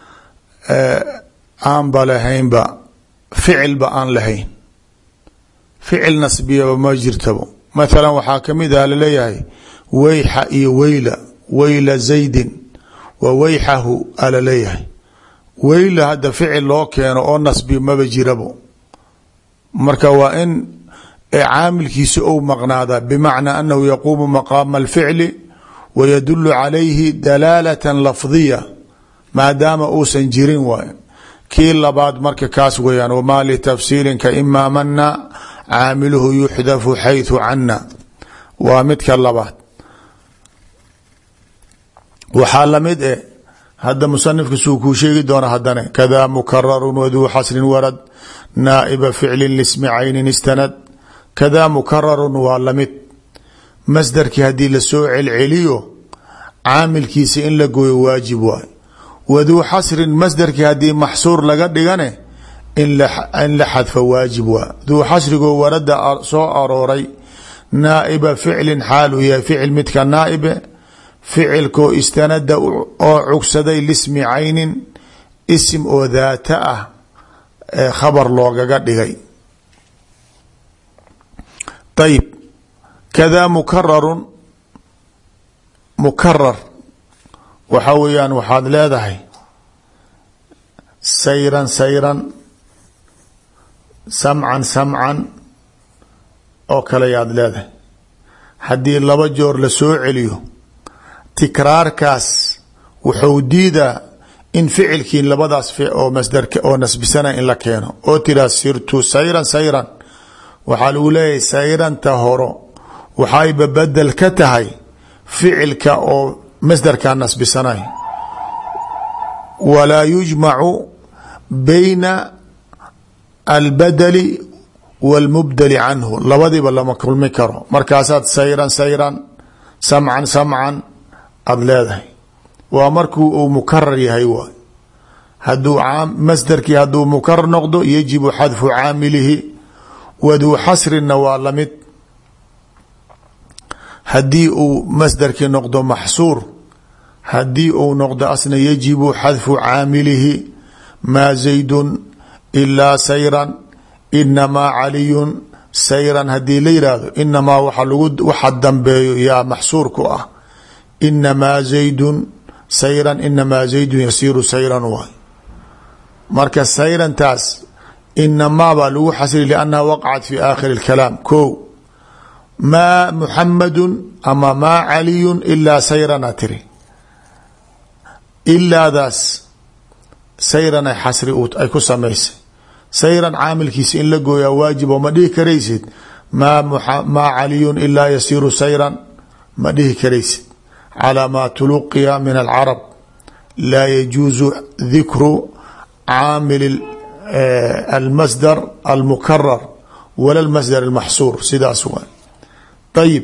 aanba lahaynba ficilba aan lahayn ficil nasbiyaba ma jirtabo. mathala waxaa kamid ah laleeyahay weyxa iyo weyla weyla zaydin wa weyxahu alaleeyahay. weyla hadda ficil loo keeno oo nasbi maba jirabo. marka waa in caamilkiisa ou maqnaada bimacnaa anahu yaquumu maqaama alficli wayadulu calayhi dalaalatan lafdiya maadaama uusan jirin waay. kii labaad marka kaas weyaan wamaa litafsiilin kaimaa mana caamiluhu yuxdafu xayثu cana waa midka labaad. waxaa lamid eh hadda musanifka suu kuu sheegi doona haddana kadaa mukararun waduu xasrin warad naa'iba ficlin lismi caynin istanad kadaa mukararun waa lamid masdarkii haddii lasoo celceliyo caamilkiisa in la gooyo waajib waay waduu xasrin masdarkii haddii maxsuur laga dhigane in la xadfa waajib waa duu xasrigoo warada soo arooray naa'iba ficlin xaal uu yahay ficil midka naa'ibe ficilkoo istanada oo cugsaday lismi caynin isim oo daata ah ee khabar loogaga dhigay ayib kadaa mukararun mukarar waxa weeyaan waxaad leedahay sayran sayran samcan samcan oo kale yaad leedahay haddii laba joor la soo celiyo tikraarkaas wuxuu diidaa in ficilkii labadaas oo masdarka oo nasbisana in la keeno oo tiraa sirtu sayran sayran waxaa lagu leeyahay sayranta horo waxayba bedel ka tahay ficilka oo masdarkaa nasbisanay walaa yujmacu bayna albadli wاlmubdali canhu labadiiba lama kulmi karo markaasaad sayran sayran samcan samcan aada leedahay waa markuu uu mukarar yahay waay haduu masdarkii hadduu mukarar noqdo yajibu xadfu caamilihi waduu xasrinna waa lamid haddii uu masdarkii noqdo maxsuur haddii uu noqdo asna yajibu xadfu caamilihi maa zaydun ilaa sayran inamaa caliyun sayran haddii la yihahdo inamaa waxa dambeeyo yaa maxsuur ku ah inamaa zaydun sayran inamaa zaydun yasiiru sayran waay marka sayrantaas inamaa baa lagu xasri liannaha waqacat fi aakhiri اlkalaam ko maa muxamadun ama maa caliyun ilaa sayrana tiri ilaadaas sayran ay xasri ay ku samaysay sayran caamilkiisa in la gooyaa waajib oo ma dhihi karaysid maa maa caliyun ilaa yasiiru sayran ma dhihi karaysid calaa maa tuluqiya min alcarab laa yajuusu dikru caamil almasdar almukarar wala almasdar almaxsuur sidaas waa ayib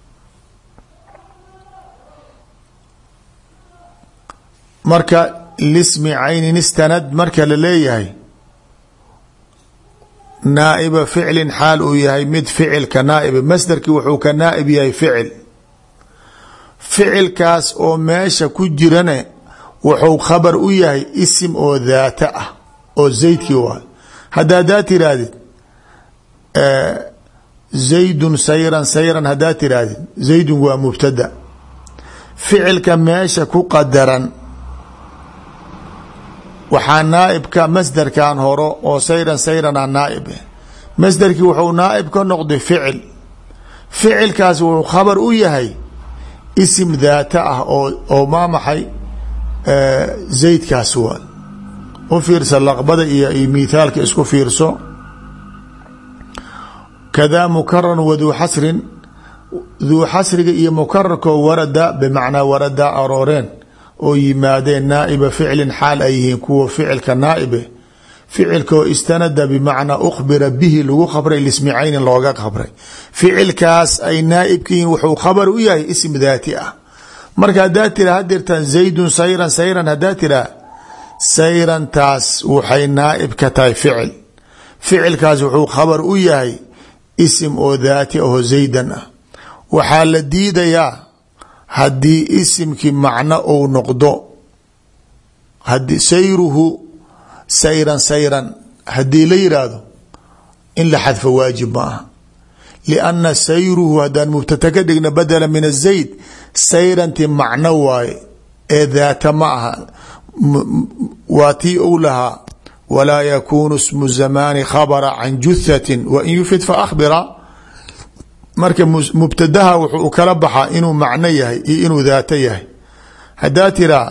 marka lismi caynin istanad marka la leeyahay naa'iba ficlin xaal uu yahay mid ficilka naa'iba masdarkii wuxuu ka naa'ib yahay ficil ficilkaas oo meesha ku jirane wuxuu khabar u yahay isim oo daata ah oo zaydkii waay hadda haddaad tirahdid zaydun sayran sayran haddaad tirahdid zaydun waa mubtada ficilka meesha ku qadaran waxaa naaibka masdarkan horo oo sayran sayrana naaib masdarkii wuxuu naaib ka noqday ficil ficilkaas wuxuu khabar u yahay isim daata ah oo oo maa maxay zaydkaas waa u fiirsa laqbada iyo mithaalka isku fiirso kadaa mukarar waduu xasrin duu xasriga iyo mukararkoo warada bimacnaa warada arooreen oo yimaadeen naa'iba ficlin xaal ay yihiin kuwa ficilka naa'ibe ficilkoo istanada bimacnaa ukhbira bihi lagu khabray lismi caynin looga khabray ficilkaas ay naaibka yihiin wuxuu khabar u yahay ism daati ah marka haddaad tira hadirtan zaydun sayran sayran haddaad tira sayrantaas waxay naaib ka tahay ficil ficilkaas wuxuu khabar u yahay isim oo daati aho zaydan ah waxaa la diidayaa haddii isimkii macno ou noqdo hadi sayruhu sayran sayran haddii la yidhaahdo in la xadfo waajib ma aha lianna sayruhu haddaan mubtada ka dhigna badala min azayd sayranti macno waaye ee daata ma aha waa tii ou lahaa walaa yakuunu smu zamaani khabara can juthatin wain yufid faakbira marka mubtadaha wuxuu kala baxaa inuu macno yahay iyo inuu daato yahay haddaa tiraa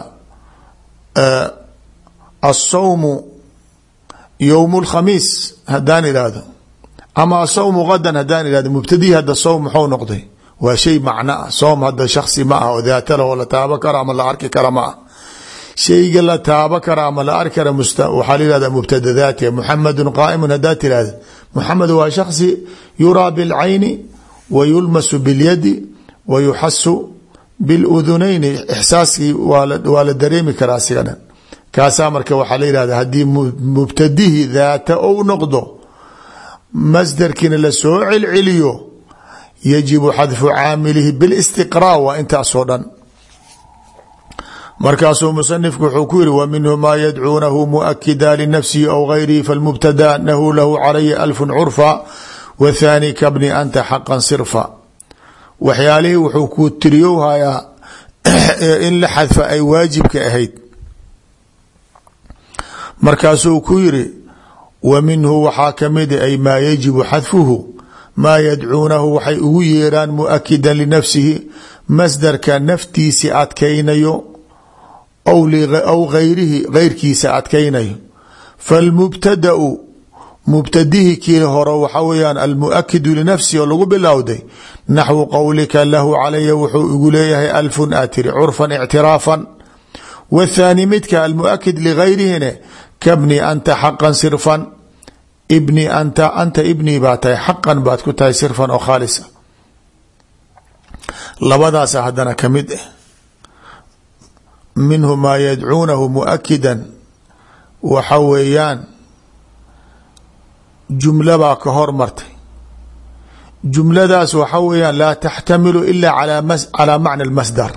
asawmu yowm اlkhamiis haddaan ihahdo ama asawmu gadan haddaan ihahdo mubtadihii hadda sawm muxuu noqday waa shay macno ah sawm hadda shaksi ma ah oo daata lahoo la taabo karo ama la arki kara ma ah shayga la taaba kara ama la arki kara waxaa la yihahda mubtada daati muxamedun qaa'imun haddaad tirahda muxamed waa shaksi yuraa bilcayni wa yulmasu bilyadi wa yuxasu biludunayni ixsaaskii waa la dareemi karaa siga dhan kaasaa marka waxaa la yihahda haddii mubtadihii daata ou noqdo masdarkiina lasoo celceliyo yajibu xadfu caamilihi bilistiqraa waa intaasoo dhan markaasuu musanifku wuxuu ku yihi wa minhu maa yadcuunahu muakida linafsihi aw gayrihi falmubtada nahu lahu calaya alfun curfa wathani kabni anta xaqan sirfa waxyaalihii wuxuu ku tiriyowhayaa in la xadfa ay waajibka ahayd markaasuu ku yiri wa minhu waxaa kamida ay maa yajibu xadfuhu maa yadcuunahu waxay ugu yeeraan muakidan linafsihi masdarka naftiisi adkaynayo aw gayrihi gayrkiisa adkaynayo falmubtadau mubtadihi kii hore waxaa weyaan almuakidu linafsihi oo lagu bilowday naxwu qowlika lahu calaya wuxuu igu leeyahay alfun aa tiri curfan ictiraafan wathani midka almuakid ligayrihine kabni anta xaqan sirfan ibni anta anta ibni baa tahay xaqan baad ku tahay sirfan oo khaalisa labadaasa haddana ka mid ah minhu maa yadcuunahu muakidan waxa weeyaan jumla baa ka hormartay jumladaas waxa weeyaan laa taxtamilu ila calaa macna almasdar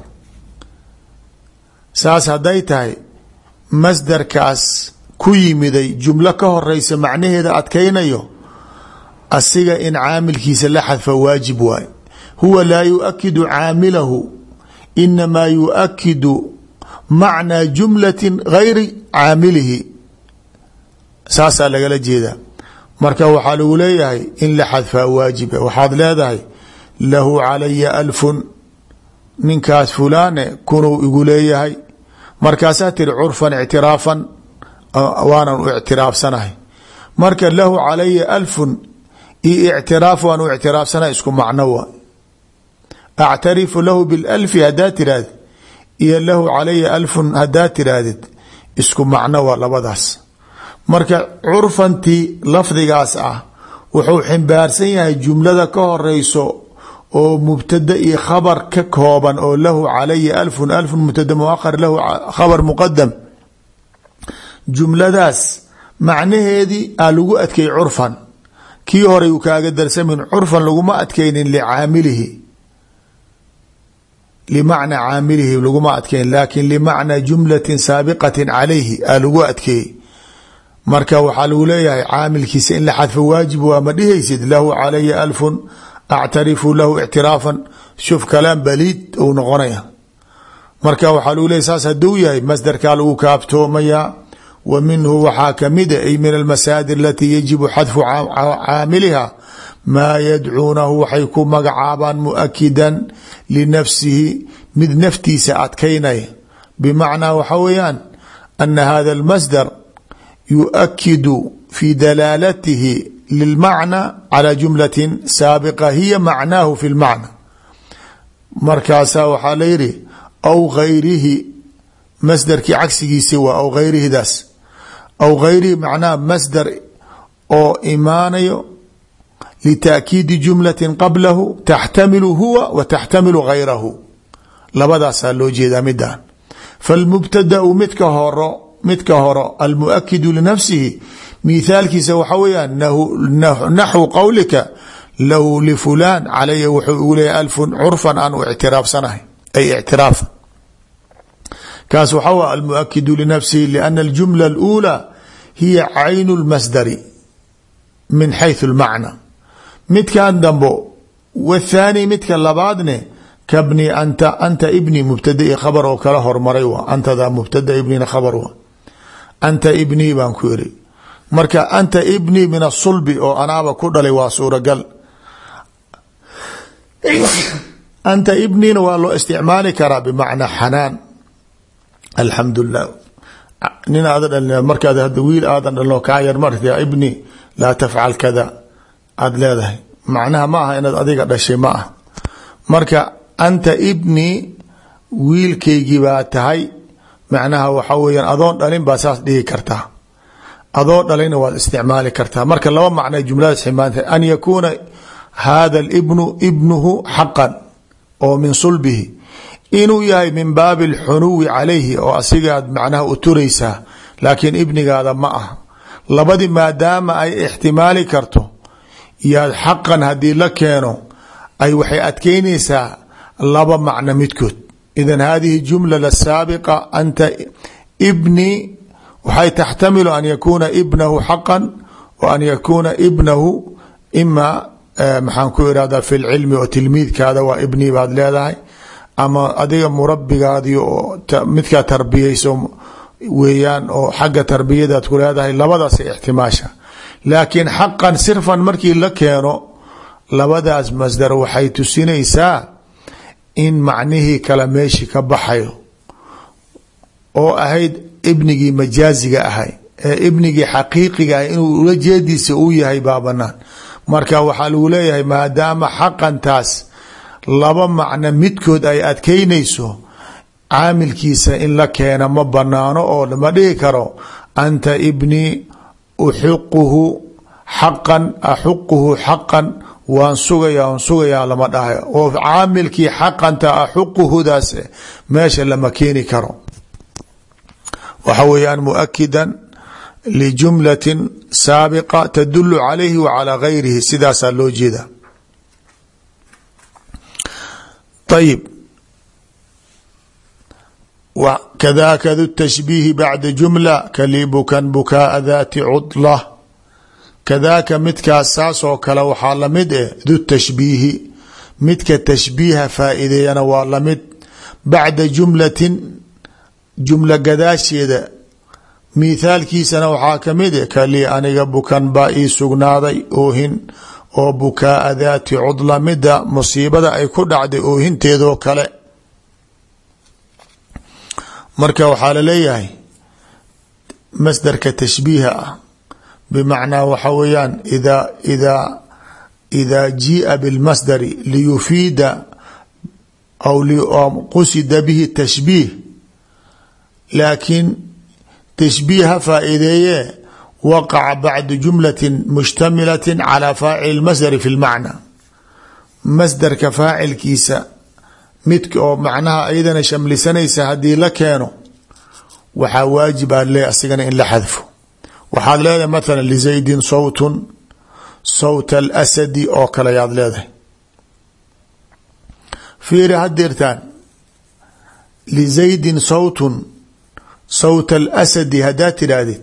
saas hadday tahay masdarkaas ku yimiday jumlo ka horeysa macnaheeda adkaynayo asiga in caamilkiisa la xadfa waajib waay huwa laa yuakidu caamilahu inamaa yuakidu macnaa jumlati gayri caamilihi saasaa lagala jeedaa marka waxaa lagu leeyahay in la xadfaa waajiba waxaad leedahay lahu calaya alfun ninkaas fulaane kunuu igu leeyahay markaasaa tiri curfan ictiraafan waanan u ictiraafsanahay marka lahu calaya alfun io ictiraaf waan u ictiraafsanahay isku macno waa actarifu lahu bilalfi haddaad tirahdid iyo lahu calaya alfun haddaad tirahdid isku macno waa labadaas marka curfantii lafdigaas ah wuxuu ximbaarsan yahay jumlada ka horeyso oo mubtada iyo khabar ka kooban oo lahu calaya alfun alfun mubtada muahar lahu khabar muqadam jumladaas macnaheedii aa lagu adkeeyey curfan kii horey uu kaaga darsamin curfan laguma adkeynin licaamilihi limacna caamilihi laguma adkeyn laakin limacna jumlatin saabiqatin calayhi aa lagu adkeeyey marka waxaa lagu leeyahay caamilkiisa in la xadfo waajib waa ma dhihaysid lahu calaya alfun actarifu lahu ictiraafan shuf kalaam baliid ou noqonaya marka waxaa lagu leeyahy saas haduu yahay masdarkaa lagu kaabtoomaya wa minhu waxaa kamida ay min almasaadir alatii yajibu xadfu caamiliha maa yadcuunahu waxay ku magacaabaan muakidan linafsihi mid naftiisa adkaynaya bimacnaa waxa weeyaan ana hada almasdar yuakidu fi dalaalatihi lilmacna calى jumlati saabiqa hiya macnaahu fi lmacna markaasaa waxaa la yihi aw gayrihi masdarkii cagsigiisi waa aw gayrihidaas aw gayrihi macnaha masdar oo imaanayo litaakiidi jumlati qablahu taxtamilu huwa wa taxtamilu gayrahu labadaasaa loo jeedaa midaan falmubtadau midka horo midka horo almuakidu linafsihi mithaalkiisa waxa weyaan naxwu qowlika lahu lifulaan calaya wuxuu ugu leeyahy alfun curfan aan u ictiraafsanahay ay ictiraafa kaas waxa w almuakidu linafsihi liana aljumla اlأulى hiya caynu اlmasdari min xayثu اlmacna midkan dambo wthaani midka labaadne kabni anta anta ibni mubtada khabar oo kala hormaray wa antada mubtada ibnina khabar wa anta ibni baan ku iri marka anta ibni min asulbi oo anaaba ku dhalay waa suuragal anta ibnina waa loo isticmaali karaa bimacnaa xanaan alxamdulilah nin aadan dhalin markaad hadda wiil aadan dhalino kaa yar marti ibni laa tafcal kada aada leedahay macnaha ma aha inaad adiga dhashay ma ah marka anta ibni wiilkaygii baa tahay macnaha waxa weeyaan adoon dhalin baa saas dhigi kartaa, adoo dhalayna waad isticmaali kartaa. marka laba macnay jumladaas ximaanta, an yakuuna hada ibnu ibnuhu xaqan oo min sulbihi, inuu yahay min baabi alxunuwi calayhi oo asigaad macnaha u turaysaa laakiin ibnigaada ma ah. labadii maadaama ay ixtimaali karto yaad xaqan haddii la keeno ay waxay adkeynaysaa laba macno midkood. idan hadihi jumla asaabiqa anta ibni waxay taxtamilu an yakuuna ibnahu xaqan wa an yakuuna ibnahu ima maxaan ku irahdaa fi lcilmi oo tilmiidkaada waa ibni baad leedahay, ama adiga murabigaadi oo midkaa tarbiyeyso weeyaan oo xagga tarbiyadaad ku leedahay. labadaas ixtimaasha, laakiin xaqan sirfan markii la keeno labadaas masdar waxay tusinaysaa in macnihii kale meeshi ka baxayo oo ahayd ibnigii majaaziga ahay ee ibnigii xaqiiqiga ahay inuu ula jeediisa uu yahay baa banaan. marka waxaa lagu leeyahay maadaama xaqantaas laba macno midkood ay adkeynayso, caamilkiisa in la keena ma banaano oo lama dhihi karo anta ibnii uxiquhu xaqan axuquhu xaqan waan sugaya waan sugayaa lama dhahayo, oo caamilkii xaqanta axuquhudaas meesha lama keeni karo. waxa weeyaan muakidan lijumlatin saabiqa tadulu calayhi wa calaa gayrihi, sidaasaa loo jeeda. ayib kadaka du tashbiihi bacda jumla kalibukan bukaaa daati cudla, kadaaka midkaas saas oo kale waxaa lamid eh du tashbiihi midka tashbiiha faa'iideeyana waa lamid, bacda jumlatin jumla gadaasheeda mithaalkiisana waxaa kamid eh kalii aniga bukan baa ii sugnaaday oohin oo bukaaa daati cudla mida musiibada ay ku dhacday oohinteedoo kale. marka waxaa laleeyahay masdarka tashbiiha ah bimacnaa waxa weeyaan ida ida ida jii'a bilmasdari liyufiida aw qusida bihi tashbiih, laakiin tashbiiha faa'iideeye waqaca bacda jumlatin mushtamilatin calaa faacil masdari fi lmacna, masdarka faacilkiisa midka oo macnaha ayadana shamlisanaysa haddii la keeno waxaa waajib aad leeyahy asigana in la xadfo. waxaad leedahay mathala lizaydin sawtun sawta alasadi oo kale yaad leedahay. fiiri hadeertaan lizaydin sawtun sawta alasadi haddaad tidhaahdid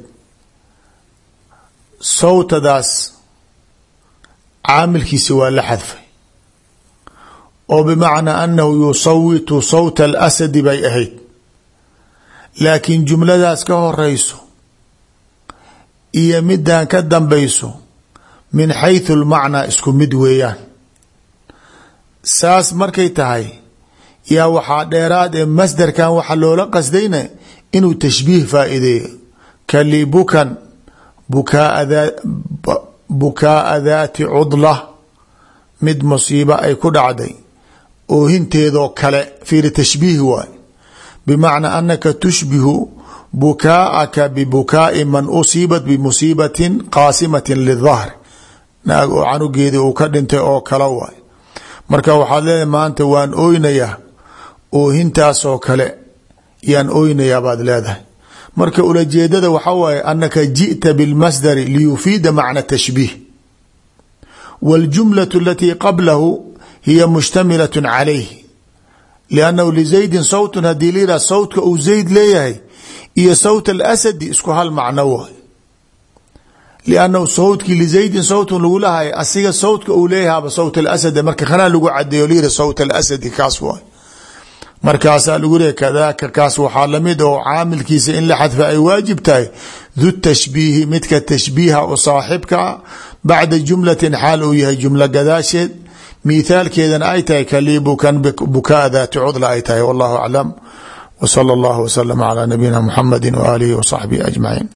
sawtadaas caamilkiisa waa la xadfay oo bimacnaa anahu yusawitu sawta alasadi bay ahayd, laakiin jumladaas ka horeyso iyo midaan ka dambayso min xayثu اlmacnaa isku mid weeyaan. saas markay tahay yaa waxaa dheeraad ee masdarkan waxa loola qasdayna inuu tashbiih faa'iideeyo. kalibukan bukaaa daati cudla mid musiiba ay ku dhacday oohinteedoo kale, fiiri tashbiih waay, bimacnaa anaka tushbihu bukaa'aka bibukaa'i man usiibat bimusiibatin qaasimatin lidahri, naag oo canugeedii uu ka dhintay oo kale waay. marka waxaad leedahay maanta waan ooynayaa oohintaasoo kale yaan ooynayaa baad leedahay. marka ulajeedada waxa waaye anaka ji'ta bilmasdari liyufiida macna tashbiih, waاljumlaة alatii qablahu hiya mushtamilaة calayh, liannahu lizaydin sawtun haddii la yidhah sawtka uu zayd leeyahay iyo sawt alasadi isku hal macno waay, liannahu sawtkii lizaydin sawtun lagu lahay asiga sawtka uu leeyahaba sawt alasad, marka kanaa lagu cadeeyo layidhi sawt alasadi kaas waay. markaasaa lagu leeyahy kadaaka kaas waxaa lamid oo caamilkiisa in la xadfa ay waajib tahay du tashbiihi midka tashbiiha u saaxibkaa bacda jumlatin xaal uu yahay jumla gadaasheed, mithaalkeedana ay tahay kalibukan bukaa daati cudla ay tahay. wallahu aclam w salى اllah wslm calى nabiyina mxamadi w aalihi w saxbihi ajmaciin.